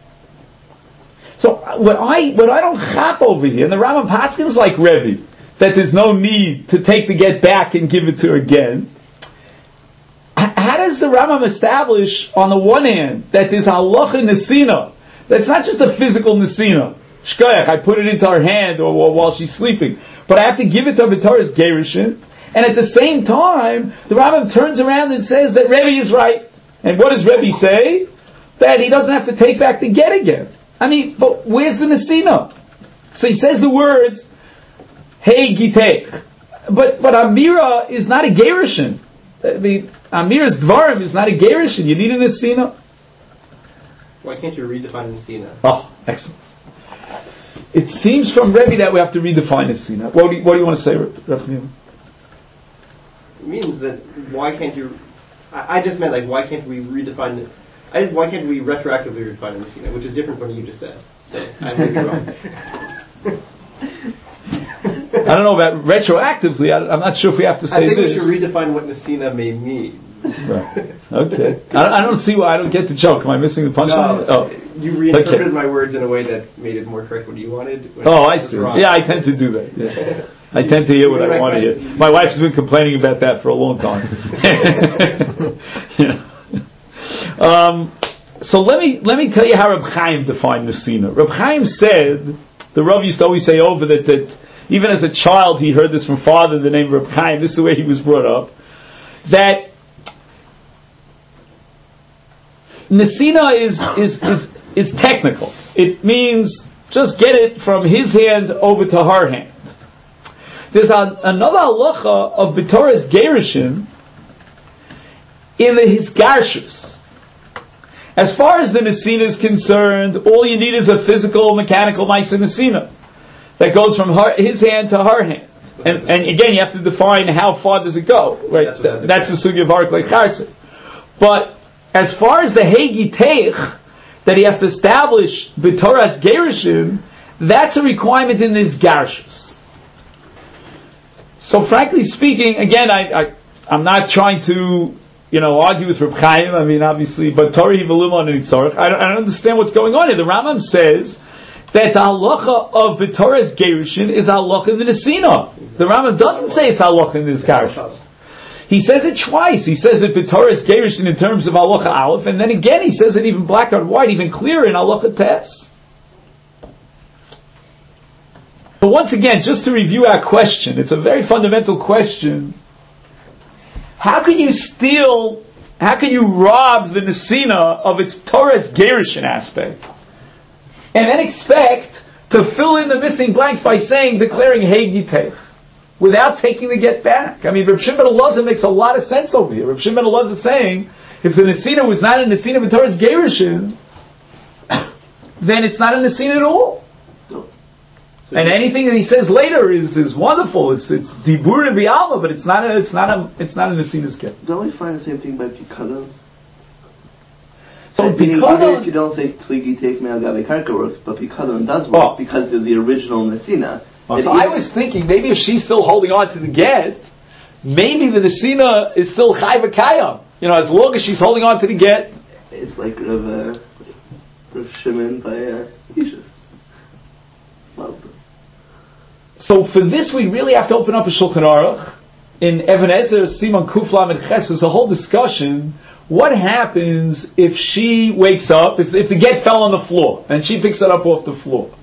So what I what I don't chap over here, and the Rambam Paskins like Rebbe, that there's no need to take the get back and give it to her again. How does the Rambam establish, on the one hand, that there's halacha nesina, that's not just a physical nesina? Shkoyach, I put it into her hand or, or while she's sleeping, but I have to give it to her b'toras gerushin. And at the same time, the Rambam turns around and says that Rebbe is right. And what does Rebbe say? That he doesn't have to take back the get again. I mean, but where's the nesina? So he says the words, "Hey gitech," but but Amira is not a gerushin. I mean, Amira's dvarim is not a gerushin. You need a nesina. Why can't you redefine Nesina? Oh, excellent. It seems from Rebbe that we have to redefine nesina. What do you, what do you want to say, Rebbe? It means that why can't you? I, I just meant like why can't we redefine it? I, why can't we retroactively redefine Nesina, which is different from what you just said. So I may be wrong. I don't know about retroactively. I, I'm not sure if we have to say I think this. we should redefine what Nesina may mean. Right. Okay. I, I don't see why I don't get the joke. Am I missing the punchline? No, Oh. you reinterpreted Okay. my words in a way that made it more correct what you wanted. when Oh, it I was see. wrong. Yeah, I tend to do that. Yeah. I tend to hear what I want to hear. My wife's been complaining about that for a long time. Yeah. Um, so let me let me tell you how Reb Chaim defined Nesina. Reb Chaim said, the Rav used to always say over that, that even as a child he heard this from father, the name of Reb Chaim, this is the way he was brought up, that Nesina is, is, is, is technical. It means just get it from his hand over to her hand. There's a, another halacha of b'toras gerushin in the hisgarshus. As far as the nesina is concerned, all you need is a physical, mechanical ma'isa nesina that goes from her, his hand to her hand. And, and again, you have to define how far does it go. Right? That's, That's the sugi of harik like chartze. But as far as the hegi teich that he has to establish b'toras gerushin, that's a requirement in this garshus. So frankly speaking, again, I, I, I'm not trying to you know, argue with Reb Chaim. I mean, obviously, but Torah Hivaluma and Itzorach. I don't, I don't understand what's going on here. The Rambam says that the halacha of B'Torah's Gerushin is halacha in the Nesina. The Rambam doesn't say it's halacha in this Gerushin. He says it twice. He says it B'Torah's Gerushin in terms of halacha Aleph, and then again he says it even black on white, even clearer in halacha Tes. But once again, just to review our question, it's a very fundamental question. How can you steal, how can you rob the Nesina of its Torah's Gerushin aspect, and then expect to fill in the missing blanks by saying, declaring Hey Gitech, without taking the get back? I mean, Reb Shimon ben Elazar makes a lot of sense over here. Reb Shimon ben Elazar is saying, if the Nesina was not a Nesina of Torah's Gerushin, then it's not a Nesina at all. And anything that he says later is, is wonderful. It's it's dibur b'alma, but it's not a it's not a it's not a nesina's get. Don't we find the same thing by pikadon? So I mean, pikadon, even if you don't say tligi take me al gabe karka works, but pikadon does work oh. because of the original nesina. Oh, so I was thinking maybe if she's still holding on to the get, maybe the nesina is still chai v'kayam. You know, as long as she's holding on to the get. It's like Rav, uh, Rav Shimon by uh, Ishus. Well, so for this, we really have to open up a Shulchan Aruch. In Even Ezer, Siman Kuflam and Ches, there's a whole discussion. What happens if she wakes up, if, if the get fell on the floor, and she picks it up off the floor?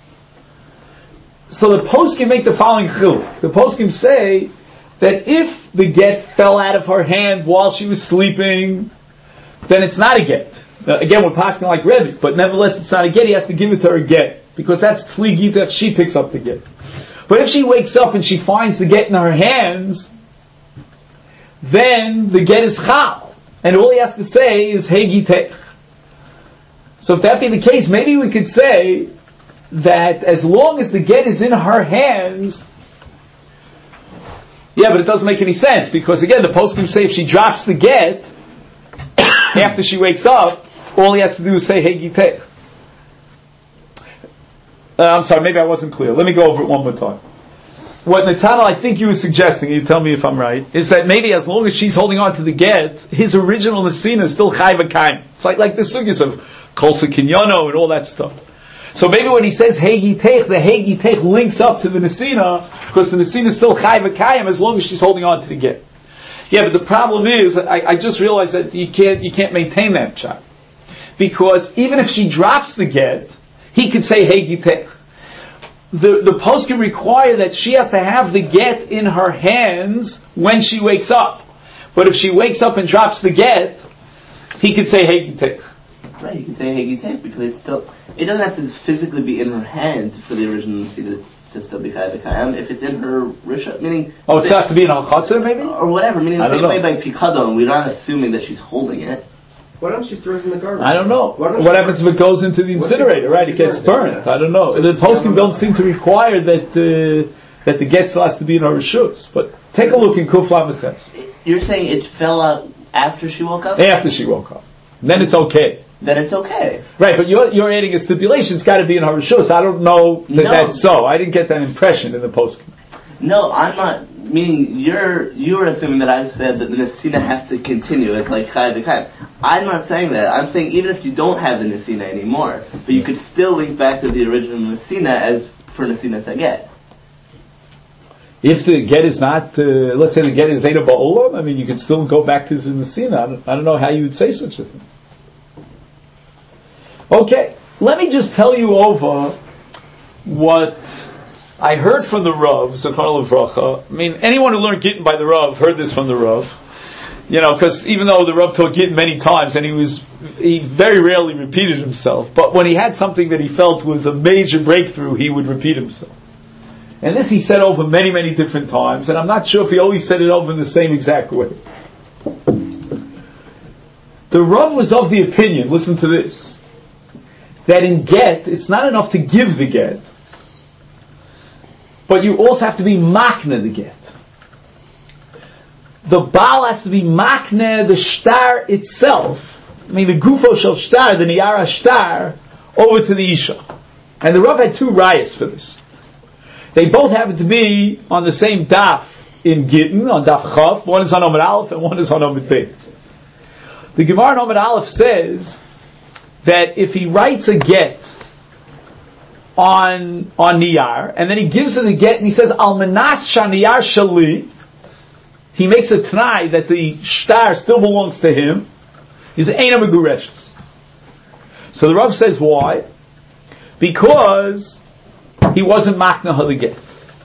So the poskim make the following chiluk. The poskim say that if the get fell out of her hand while she was sleeping, then it's not a get. Now, again, we're passing like Rebbe, but nevertheless it's not a get. He has to give it to her get, because that's Tli Gita, she picks up the get. But if she wakes up and she finds the get in her hands, then the get is chal, and all he has to say is Hey Gitech. So if that be the case, maybe we could say that as long as the get is in her hands, yeah, but it doesn't make any sense, because again, the poskim say if she drops the get after she wakes up, all he has to do is say Hey Gitech. Uh, I'm sorry, maybe I wasn't clear. Let me go over it one more time. What Nathanael, I think you were suggesting, you tell me if I'm right, is that maybe as long as she's holding on to the get, his original Nesina is still Chai V'Kaim. It's like, like the sugyas of Kolsa Kinyono and all that stuff. So maybe when he says Hey Gitech, the Hey Gitech links up to the Nesina, because the Nesina is still Chai V'Kaim as long as she's holding on to the get. Yeah, but the problem is, I, I just realized that you can't, you can't maintain that shot. Because even if she drops the get, he could say Hey Gitech. The the post can require that she has to have the get in her hands when she wakes up. But if she wakes up and drops the get, he could say Hey Gitech. Right, he could say Hey Gitech because it's still, it doesn't have to physically be in her hand for the original Nesina to still be Chai V'Kayam. If it's in her risha, meaning oh, it has to be in her chatzar maybe, or whatever. Meaning the same way by pikadon, we're not assuming that she's holding it. Why don't she throw it in the garbage? I don't know. What happens if it goes into the incinerator? Right, it gets burnt. I don't know. The poskim don't seem to require that uh, that the get still has to be in her rishus. But take a look in Kuf Lamed Tes. You're saying it fell out after she woke up? After she woke up. Then it's okay. Then it's okay. Right, but you're you're adding a stipulation. It's got to be in her rishus. I don't know that No. that's so. I didn't get that impression in the poskim. No, I'm not. Meaning you're you're assuming that I said that the Nesina has to continue. It's like Chai V'Kayim. I'm not saying that. I'm saying even if you don't have the Nesina anymore, but you could still link back to the original Nesina as for Nesina Saget. If the get is not, uh, let's say the get is Zeta Ba'olam, I mean, you can still go back to the Nesina. I don't, I don't know how you would say such a thing. Okay, let me just tell you over what I heard from the Rav, Zechron Levracha. I mean, anyone who learned Gittin by the Rav heard this from the Rav. You know, because even though the Rav taught Gittin many times, and he was, he very rarely repeated himself, but when he had something that he felt was a major breakthrough, he would repeat himself. And this he said over many, many different times, and I'm not sure if he always said it over in the same exact way. The Rav was of the opinion, listen to this, that in get, it's not enough to give the get, but you also have to be makne the get. The Baal has to be makne the shtar itself, I mean the gufo shel shtar, the niyara shtar, over to the Isha. And the Rav had two rayas for this. They both happen to be on the same daf in Gittin, on daf Chav. One is on Omid Aleph and one is on Omid Beit. The Gemara in Amud Aleph says that if he writes a get on on niyar, and then he gives it a get, and he says al manas shaniyar shali, he makes a t'nai that the shtar still belongs to him. He's eina megureshes. So the Rav says why? Because he wasn't makna the get.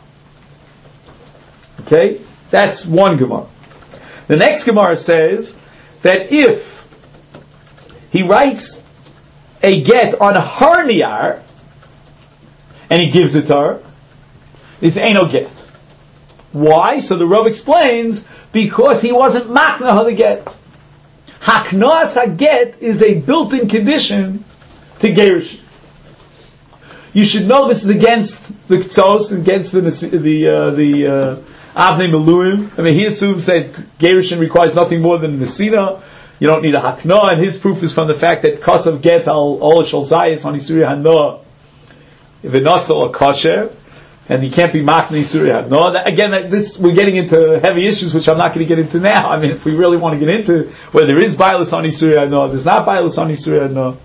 Okay, that's one Gemara. The next Gemara says that if he writes a get on her niyar and he gives it to her, this ain't no get. Why? So the Rav explains, because he wasn't makna the get. Haknas haget is a built-in condition to gerushin. You should know this is against the Ktos, against the the uh, the uh, Avnei Meluim. I mean, he assumes that gerushin requires nothing more than nesina. You don't need a hakna, and his proof is from the fact that kasav get al ol shel zayis on isuri hanoah v'nasal a kosher, and he can't be makna isuri hanoah. Again, this we're getting into heavy issues, which I'm not going to get into now. I mean, if we really want to get into whether there is bailus on isuri hanoah, there's not bailus on isuri hanoah.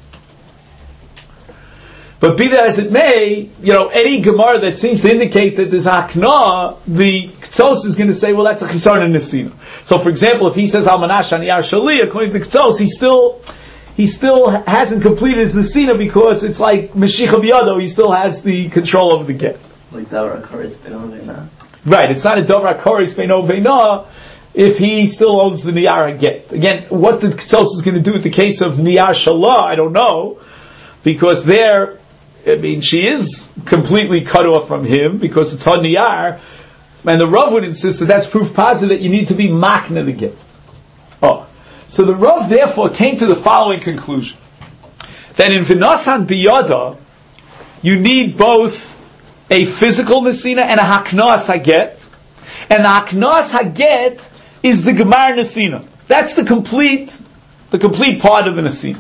But be that as it may, you know, any Gemara that seems to indicate that there's hakna, the Ktos is going to say, well, that's a chisaron and nesina. So, for example, if he says al manash aniyar shali, according to the Ktos, he still he still hasn't completed his nesina because it's like meshicha biyado. He still has the control over the get. Like davar koris beino veina. Right, it's not a davar koris beino veina if he still owns the niyar get. Again, what the Ktos is going to do with the case of niyar shalah, I don't know, because there, I mean, she is completely cut off from him because it's her niyar, and the Rav would insist that that's proof positive that you need to be makna the get. Oh, so the Rav therefore came to the following conclusion: that in v'nasan biyada, you need both a physical nesina and a haknas haget, and the haknas haget is the gemar nesina. That's the complete, the complete part of the nesina,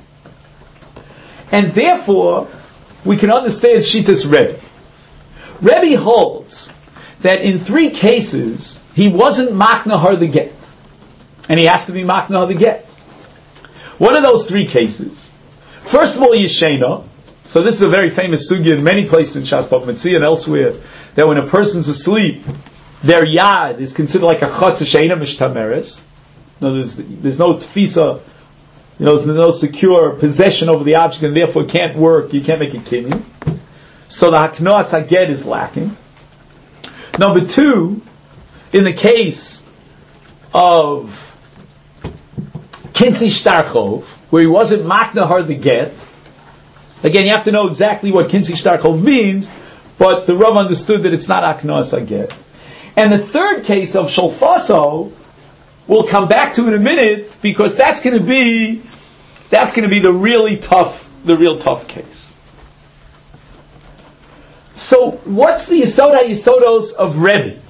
and therefore we can understand Shitas Rebbe. Rebbe holds that in three cases he wasn't makna her the get, and he has to be makna her the get. What are those three cases? First of all, Yeshena. So this is a very famous sugya in many places in Shas Bava Metzia and elsewhere, that when a person's asleep, their yad is considered like a chotz sheina mishtameres. No, there's, there's no tfisa. You know, there's no secure possession over the object, and therefore it can't work. You can't make a kinyan. So the haknas haget is lacking. Number two, in the case of kinsi shtarchov, where he wasn't makna her the get. Again, you have to know exactly what kinsi shtarchov means, but the Rav understood that it's not haknas haget. And the third case of sholfaso, we'll come back to in a minute, because that's going to be that's going to be the really tough, the real tough case. So, what's the Yisod HaYisodos of Rebbe?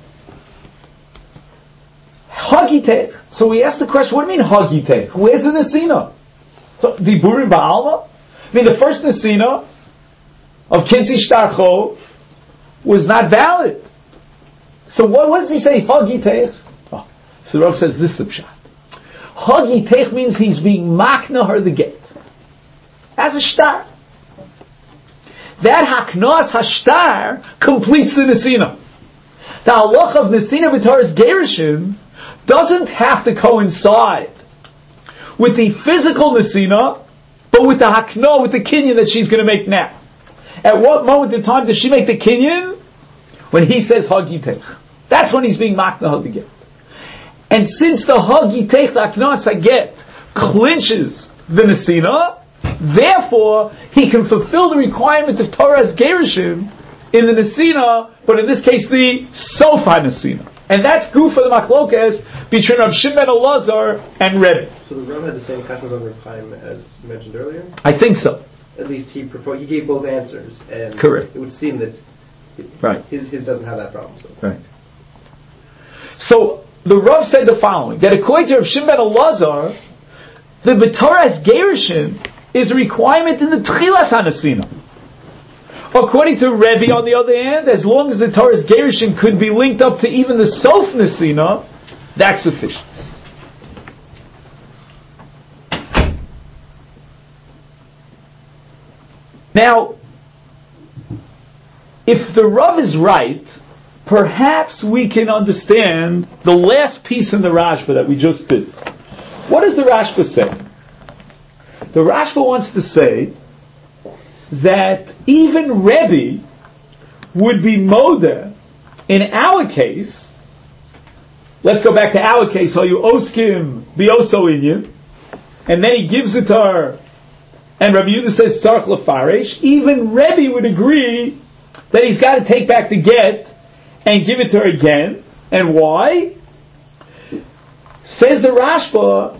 Hagitech. So we ask the question: what do you mean Hagitech? Where's the Nesina? So Diburim Ba'alma. I mean, the first Nesina of Kinsi Shtarchov was not valid. So what, what does he say? Hagitech. So the Rav says this is the pshat. Hagitech means he's being makna her the get as a shtar. That haknas hashtar completes the nesina. The halach of nesina b'toras gerushin doesn't have to coincide with the physical nesina, but with the hakna, with the kinyan that she's going to make now. At what moment in time does she make the kinyan? When he says hagitech. That's when he's being makna her the get. And since the hagitech haknas haget clinches the nesina, therefore he can fulfill the requirement of Torah's gerushin in the nesina, but in this case the sofa nesina. And that's good for the machlokes between Rav Shimon ben Elazar and Rebbe. So the Rav had the same kashrus on Rav Chaim as you mentioned earlier? I think so. At least he proposed, he gave both answers, and correct. It would seem that right. his his doesn't have that problem. So. Right. So the Rav said the following: that according to Rav Shimon ben Elazar, the b'toras gerushin is a requirement in the tchilas hanasina. According to Rebbe, on the other hand, as long as the Torah's gerushin could be linked up to even the sof nesina, that's sufficient. Now, if the Rav is right, perhaps we can understand the last piece in the Rashba that we just did. What does the Rashba say? The Rashba wants to say that even Rebbe would be moda in our case. Let's go back to our case. So you oskim bioso in you, and then he gives it to her, and Rabbi Yehuda says tzarich lefaresh. Even Rebbe would agree that he's got to take back the get and give it to her again. And why? Says the Rashba,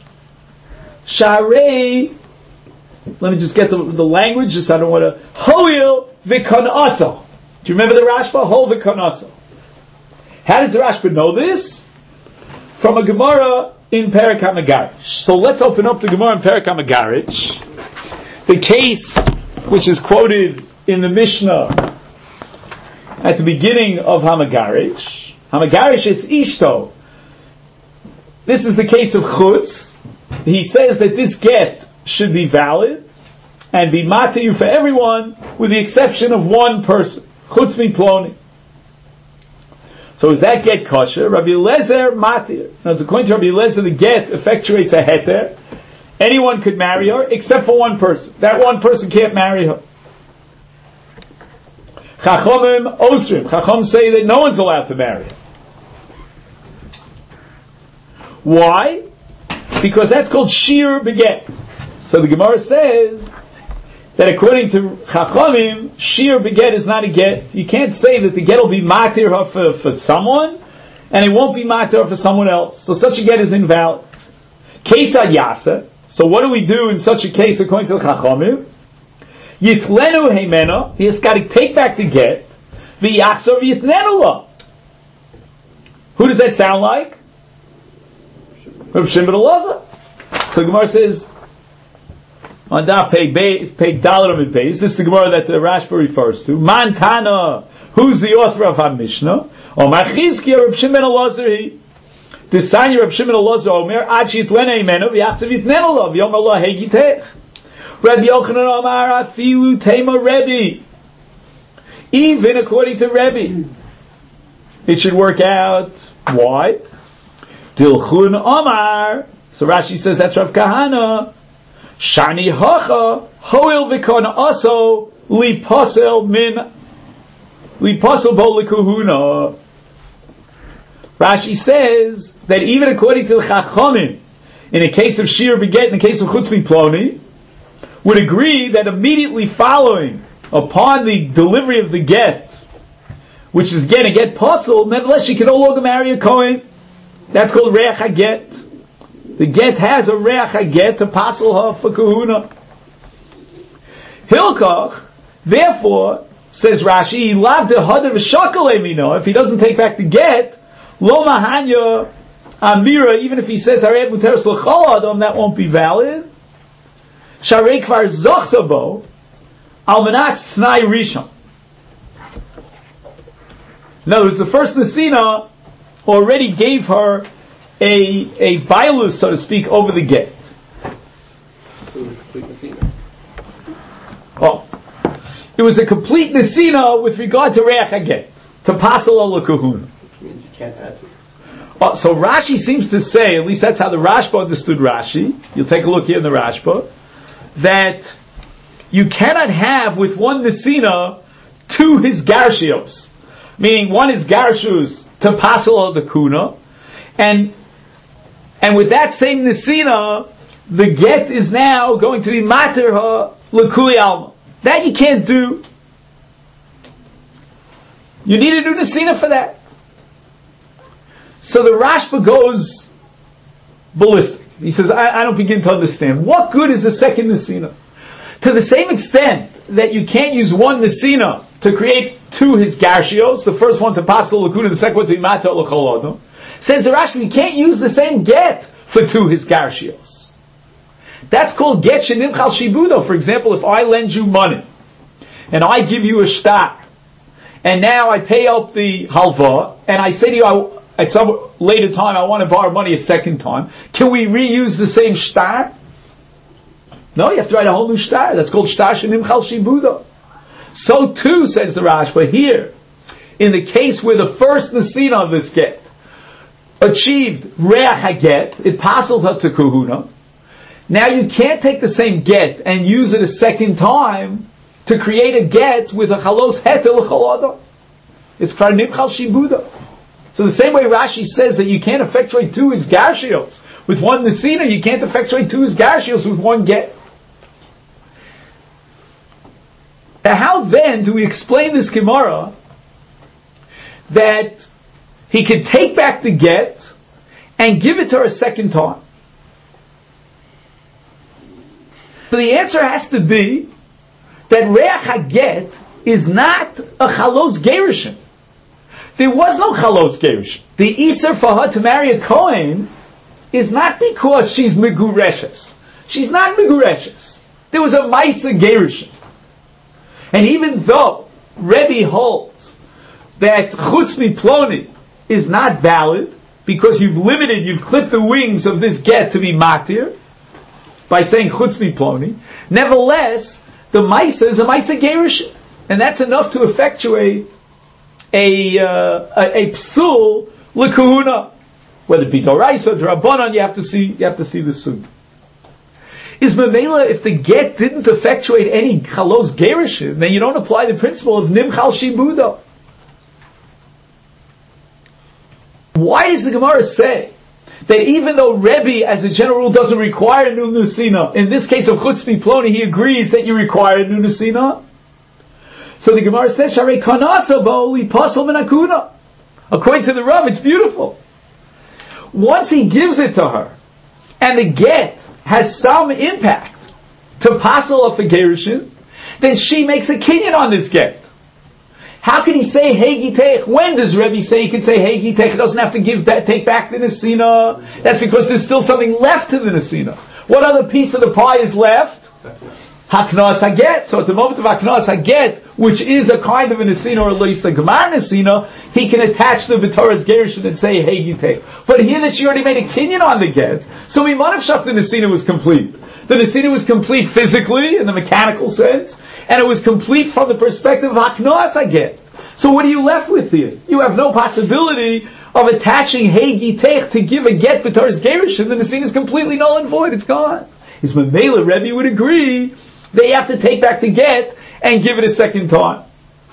Sharei, let me just get the, the language, just I don't want to, Hoil v'kanasa. Do you remember the Rashba? Hol v'kanasa. How does the Rashba know this? From a Gemara in Perek HaMegarish. So let's open up the Gemara in Perek HaMegarish. The case which is quoted in the Mishnah at the beginning of HaMegarish. HaMegarish is Ishto. This is the case of Chutz. He says that this get should be valid and be matiyu for everyone with the exception of one person. Chutz mi ploni. So is that get kosher? Rabbi Eliezer matir. Now, according to Rabbi Eliezer, the get effectuates a heter. Anyone could marry her except for one person. That one person can't marry her. Chachomim osrim. Chachom say that no one's allowed to marry her. Why? Because that's called shir beget. So the Gemara says that according to Chachamim, shir beget is not a get. You can't say that the get will be matir her for, for someone, and it won't be matir her for someone else. So such a get is invalid. Case ad yasa. So what do we do in such a case according to Chachamim? Yitlenu heimena. He has got to take back the get. V'yachzor yitnenu la. Who does that sound like? Rav Shimon ben Elazar. So the Gemara says, on da peg dalar and base, this is the Gemara that the Rashba refers to. Mantana, who's the author of our Mishnah? Or Machizki, Rav Shimon ben Elazar, he. The sign Rav Shimon ben Elazar, Omer, Ad shitlene imenu, v'yachzav yitnenu la, v'yomer la hegitech. Rabbi Yochanan Amar, afilu tema Rebbe. Even according to Rebbe, it should work out. Why? Dilchun Omar. So Rashi says that's Rav Kahana. Shani Hacha Hoil Vikon Aso Li Posel Min Li Posel Bo Likuhuna. Rashi says that even according to the Chachamim, in a case of Shir Beget, in the case of Chutz Ploni, would agree that immediately following upon the delivery of the get, which is again a get posel, nevertheless she can no longer marry a Kohen. That's called Reach HaGet. The get has a Reach HaGet to passel her for kahuna. Hilkach, therefore, says Rashi, lav de hadav v'shakal emino, if he doesn't take back the get, lo mahanya amira, even if he says hared muteres l'chol adam, that won't be valid. Sharei kvar zochsabo, al manas snai rishon. In other words, the first Nesina already gave her a a bailus, so to speak, over the get. Oh, it was a complete nesina with regard to reach haget, to pasal al kahuna. Which means you can't add to it. Oh, so Rashi seems to say, at least that's how the Rashba understood Rashi. You'll take a look here in the Rashba, that you cannot have with one nesina two his garshios, meaning one is garshus to pasal al the kuna, and and with that same nesina, the get is now going to be mater ha l'kuli alma. That you can't do. You need a new nesina for that. So the Rashba goes ballistic. He says, I, I don't begin to understand. What good is a second nesina? To the same extent that you can't use one nesina to create two his garshios, the first one to pasal l'kuna, the second one to be mater l'cholodom. Says the Rashba, you can't use the same get for two his garshios. That's called get shenimchal shibudo. For example, if I lend you money, and I give you a shtar, and now I pay out the halva, and I say to you, I, at some later time, I want to borrow money a second time, can we reuse the same shtar? No, you have to write a whole new shtar. That's called shtar shenimchal shibudo. So too, says the Rashba here, in the case where the first nesina of this get achieved reach haget, it passes her to kahuna. Now you can't take the same get and use it a second time to create a get with a chalos hetel chalada. It's karnimchal shibuda. So the same way Rashi says that you can't effectuate two is garshios with one nesina, you can't effectuate two is garshios with one get. Now how then do we explain this Gemara that he could take back the get and give it to her a second time? So the answer has to be that Reach HaGet is not a Chalos Gerushin. There was no Chalos Gerushin. The Iser for her to marry a Kohen is not because she's Megureshes. She's not Megureshes. There was a Maisa Gerushin. And even though Rebbe holds that Chutz Miploni is not valid because you've limited, you've clipped the wings of this get to be Matir, by saying chutz miploni, nevertheless, the Maisa is a Maisa Gerushin, and that's enough to effectuate a uh, a, a psul lekahuna, whether it be Doraisa or Drabanan. You have to see, you have to see the suit. Is Mamela, if the get didn't effectuate any chalos Gerushin, then you don't apply the principle of nimchal shibudo. Why does the Gemara say that even though Rebbe, as a general rule, doesn't require a new Nusina, in this case of Chutz Miploni, he agrees that you require a new Nusina? So the Gemara says, Sharei kanasa bo li pasal min hakuna. According to the Rav, it's beautiful. Once he gives it to her, and the get has some impact to pasal of the Gerushin, then she makes a kinyan on this get. How can he say hey gitech? When does Rebbe say he can say hey gitech? He doesn't have to give back, take back the nesina. That's because there's still something left to the nesina. What other piece of the pie is left? Haknas haget. So at the moment of haknas haget, which is a kind of a nesina or at least a gemar nesina, he can attach the v'toras gerushin and say hey gitech. But here that she already made a kinyan on the get, so mimanaf shach the nesina was complete. The nesina was complete physically in the mechanical sense. And it was complete from the perspective of Haknas Haget. So what are you left with here? You have no possibility of attaching Hey Gitech to give a get b'taras gerushin. The Nesina is completely null and void. It's gone. His Mamela Rebbe would agree they have to take back the get and give it a second time.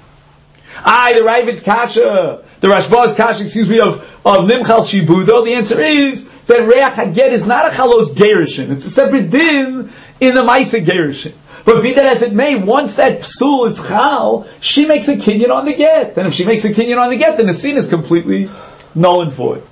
Aye, the Ravid's Kasha, the Rashba's Kasha, excuse me, of, of Nimchal Shibudo. The answer is that Reach HaGet is not a Chalos Gerushin. It's a separate din in the Maisa Gerushin. But be that as it may, once that psul is chal, she makes a kinyan on the get. And if she makes a kinyan on the get, then the scene is completely null and void.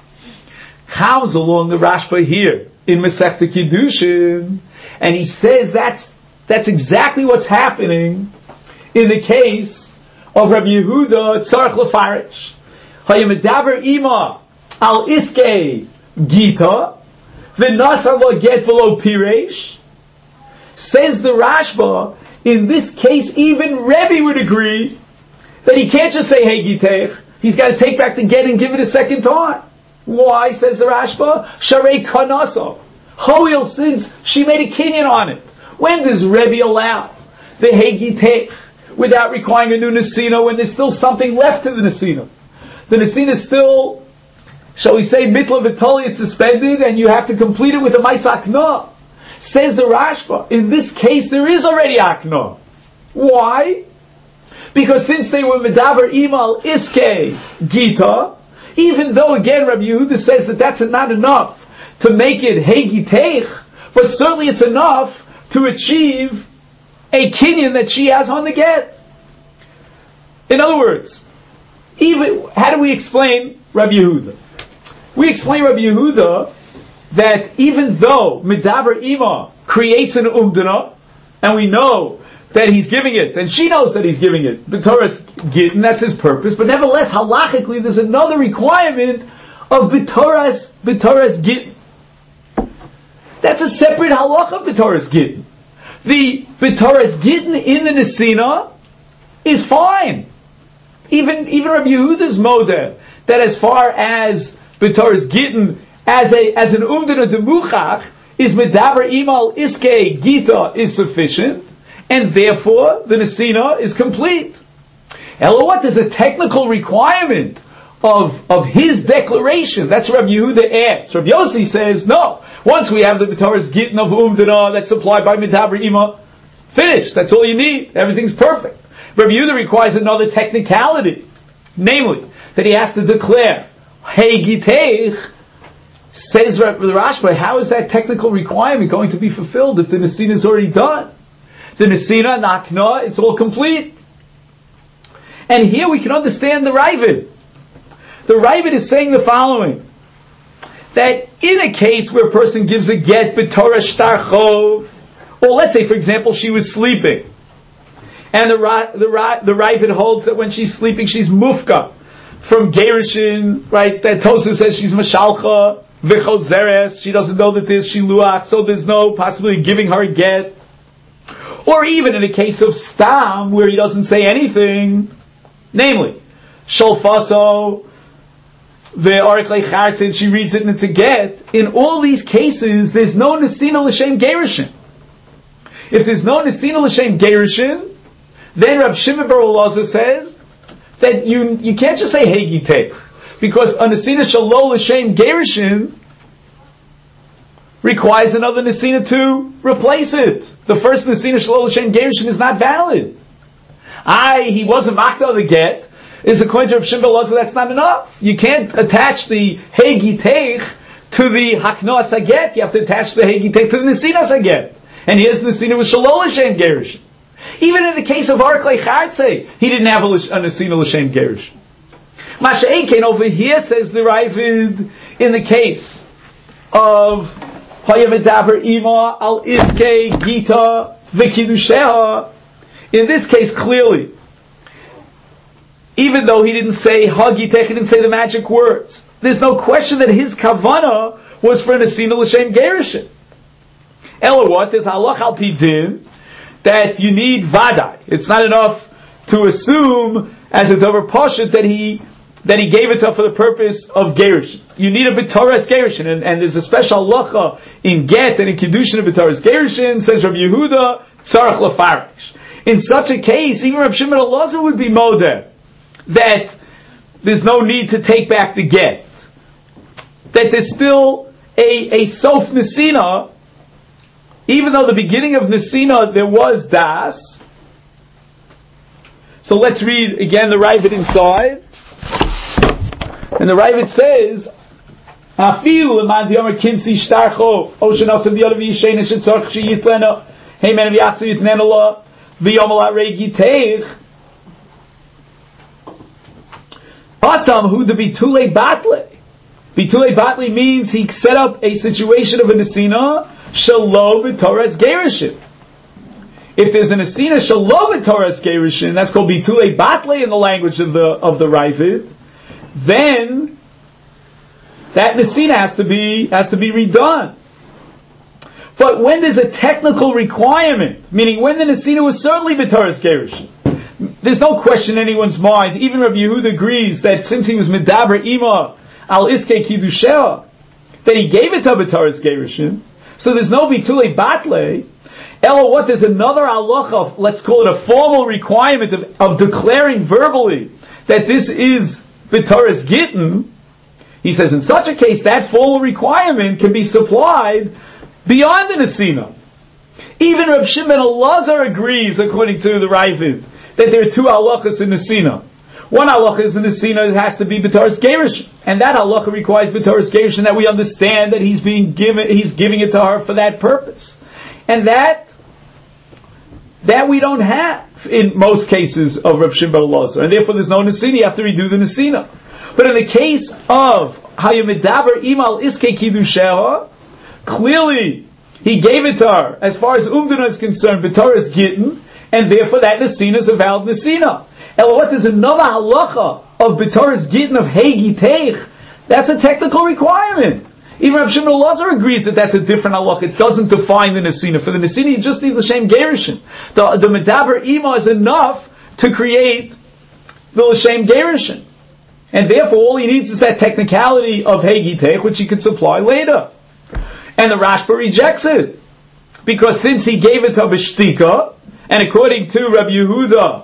Comes along the Rashba here in Masechta Kiddushin, and he says that's that's exactly what's happening in the case of Rabbi Yehuda Tzarech Lefarish. Hayemedaber ima al iske gita v'nasar lo get v'lo piresh. Says the Rashba, in this case, even Rebbe would agree that he can't just say, hey, Gitech. He's got to take back the get and give it a second time. Why, says the Rashba? Sharei Kanasa. Hoil, since she made a kinyan on it. When does Rebbe allow the hey, Gitech without requiring a new Nesina when there's still something left to the Nesina? The Nesina is still, shall we say, mitla v'tali, it's suspended, and you have to complete it with a Maisakna. Says the Rashba, in this case there is already Akna. Why? Because since they were Medaber Imal Iske Gita, even though again Rabbi Yehuda says that that's not enough to make it Hey Giteich, but certainly it's enough to achieve a kinyan that she has on the get. In other words, even how do we explain Rabbi Yehuda? We explain Rabbi Yehuda that even though Medaber Ima creates an Umdana, and we know that he's giving it, and she knows that he's giving it, B'toras Gittin, that's his purpose, but nevertheless, halachically, there's another requirement of B'toras, B'toras Gittin. That's a separate halacha, B'toras Gittin. The B'toras Gittin in the Nesina is fine. Even, even Rabbi Yehuda's modeh, that as far as B'toras Gittin, As a as an umdana demuchach, is medaber imal iske gita is sufficient, and therefore the nesina is complete. Elo, what is a technical requirement of of his declaration? That's Rabbi Yehuda adds. Rabbi Yossi says no. Once we have the b'toras gittin of umdana that's supplied by medaber imal, finished. That's all you need. Everything's perfect. Rabbi Yehuda requires another technicality, namely that he has to declare hey giteich. Says the Rashba, how is that technical requirement going to be fulfilled if the nesina is already done? The nesina nakna, it's all complete. And here we can understand the Ravid. The Ravid is saying the following: that in a case where a person gives a get b'torah shtarchov, or let's say, for example, she was sleeping, and the the the Ravid holds that when she's sleeping, she's mufka from gerushin, right? That Tosafos says she's mashalcha v'chozeres. She doesn't know that there's shiluach, so there's no possibility of giving her a get. Or even in a case of stam, where he doesn't say anything, namely sholfaso ve'arik leichartzin, she reads it and it's a get. In all these cases, there's no nesina l'shem gerushin. If there's no nesina l'shem gerushin, then Rab Shimon bar Elazar says that you you can't just say hey gitech, because a nesina shalol l'shem gerushin requires another nesina to replace it. The first nesina shalol l'shem gerushin is not valid. I he wasn't makta the get is according to Rab Shimon bar Elazar, that's not enough. You can't attach the hey gitech to the hakno asaget. You have to attach the hey gitech to the nesina asaget. And here's the nesina with shalol l'shem gerushin. Even in the case of Arik Leichartze, he didn't have a, a nesina l'shem gerushin. Masha'ein over here, says the Ravid, in the case of Hayamedaber Ima al Iske Gita V'Kiddusheha, in this case clearly, even though he didn't say Hagitech, he didn't say the magic words, there's no question that his kavana was for nesina l'shem gerushin. Ella what? There's halach al pi din that you need vadai. It's not enough to assume as a dover pashut that he that he gave it to for the purpose of gerushin. You need a b'toras gerushin, and, and there's a special halacha in get and in kiddushin of b'toras gerushin. Says Rabbi Yehuda tzarich lefarish. In such a case, even Rabbi Shimon Elazar would be modeh that there's no need to take back the get. That there's still a a sof nesina, even though the beginning of nesina there was das. So let's read again the Ravid inside. And the Ravid says, "Afilu leman diyomer kinsi shtarcho oshenas v'yadav yishena shetzarch sheyitlena heimen v'yachsu yitnenala v'yomel arei giteich asam hu de bitule batle." Bitule batle means he set up a situation of a nesina shalo b'toras gerushin. If there's a nesina shalo b'toras gerushin, that's called bitule batle in the language of the of the Ravid. Then that nesina has to be has to be redone. But when there's a technical requirement, meaning when the nesina was certainly b'toras gerushin, there's no question in anyone's mind. Even Rabbi Yehuda agrees that since he was medaber ima al iske kiddusheha, that he gave it to b'toras gerushin. So there's no bitule batle. Ella, what? There's another halacha, let's call it a formal requirement of, of declaring verbally that this is b'toras gittin. He says in such a case that formal requirement can be supplied beyond the nesina. Even Reb Shimon Elazar agrees, according to the Ravid, that there are two halachas in nesina. One halacha is in nesina, it has to be b'toras gerushin, and that halacha requires b'toras gerushin, that we understand that he's being given, he's giving it to her for that purpose, and that that we don't have in most cases of Reb Shimon Elazar, and therefore there's no nesina. You have to redo the nesina. But in the case of Hayamedaber Imal Iske Kiddusheha, clearly he gave it to her as far as Umdana is concerned, b'toras gittin, and therefore that nesina is a valid nesina. And what is another halacha of b'toras gittin of hey giteich? That's a technical requirement. Even Reb Shimon Elazar agrees that that's a different halacha. It doesn't define the nesina. For the nesina, you just need l'shem gerushin. The the medaber ima is enough to create the l'shem gerushin, and therefore all he needs is that technicality of hey giteich, which he could supply later. And the Rashba rejects it. Because since he gave it to Bishtika, and according to Rabbi Yehuda,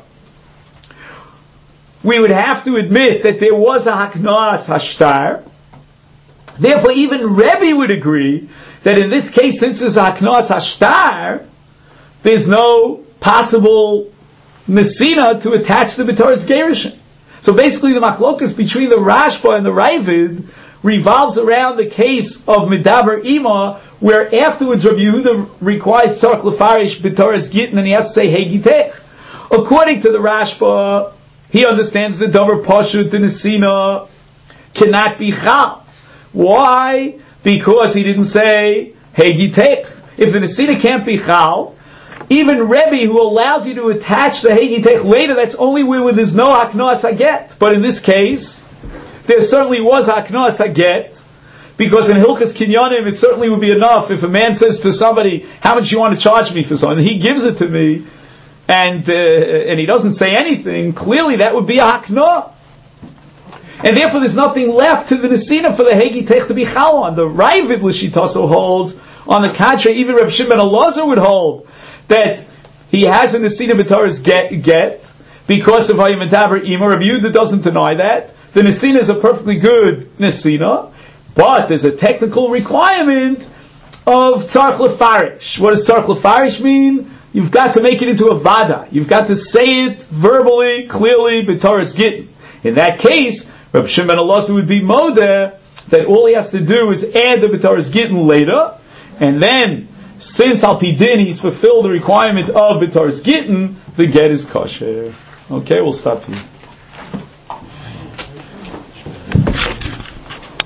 we would have to admit that there was a Haknas Hashtar. Therefore, even Rebbe would agree that in this case, since there's a Haknas Hashtar, there's no possible Nesina to attach the B'toras Gerushin. So basically, the machlokas between the Rashba and the Ravid revolves around the case of Medaber Ima, where afterwards Rabbi Yehuda requires Tzarech Lefarish B'toras Gittin, and he has to say Hey Gitech. According to the Rashba, he understands the Davar Pashut, the Nesina cannot be Chal. Why? Because he didn't say Hey Gitech. If the Nesina can't be Chal, even Rebbe, who allows you to attach the Hey Gitech later, that's only where there's no Haknas Haget. But in this case, there certainly was Haknas Haget, because in Hilchas Kinyanim it certainly would be enough if a man says to somebody, how much you want to charge me for something, and he gives it to me, and uh, and he doesn't say anything, clearly that would be a Hakna. And therefore there's nothing left to the Nesina for the Hey Gitech to be Chal on. The Ravid L'Shitaso holds, on the contrary, even Reb Shimon Elazar would hold, that he has a Nesina B'toras get, get, because of Hayim Medaber Ima. Rabbi Yehuda doesn't deny that. The Nesina is a perfectly good Nesina, but there's a technical requirement of Tzarech Lefarish. What does Tzarech Lefarish mean? You've got to make it into a Vada. You've got to say it verbally, clearly, B'toras Gittin. In that case, Reb Shimon Elazar would be Modeh, that all he has to do is add the B'toras Gittin later, and then, since Al Pi Din he's fulfilled the requirement of B'toras Gittin, the get is kosher. Okay, we'll stop here.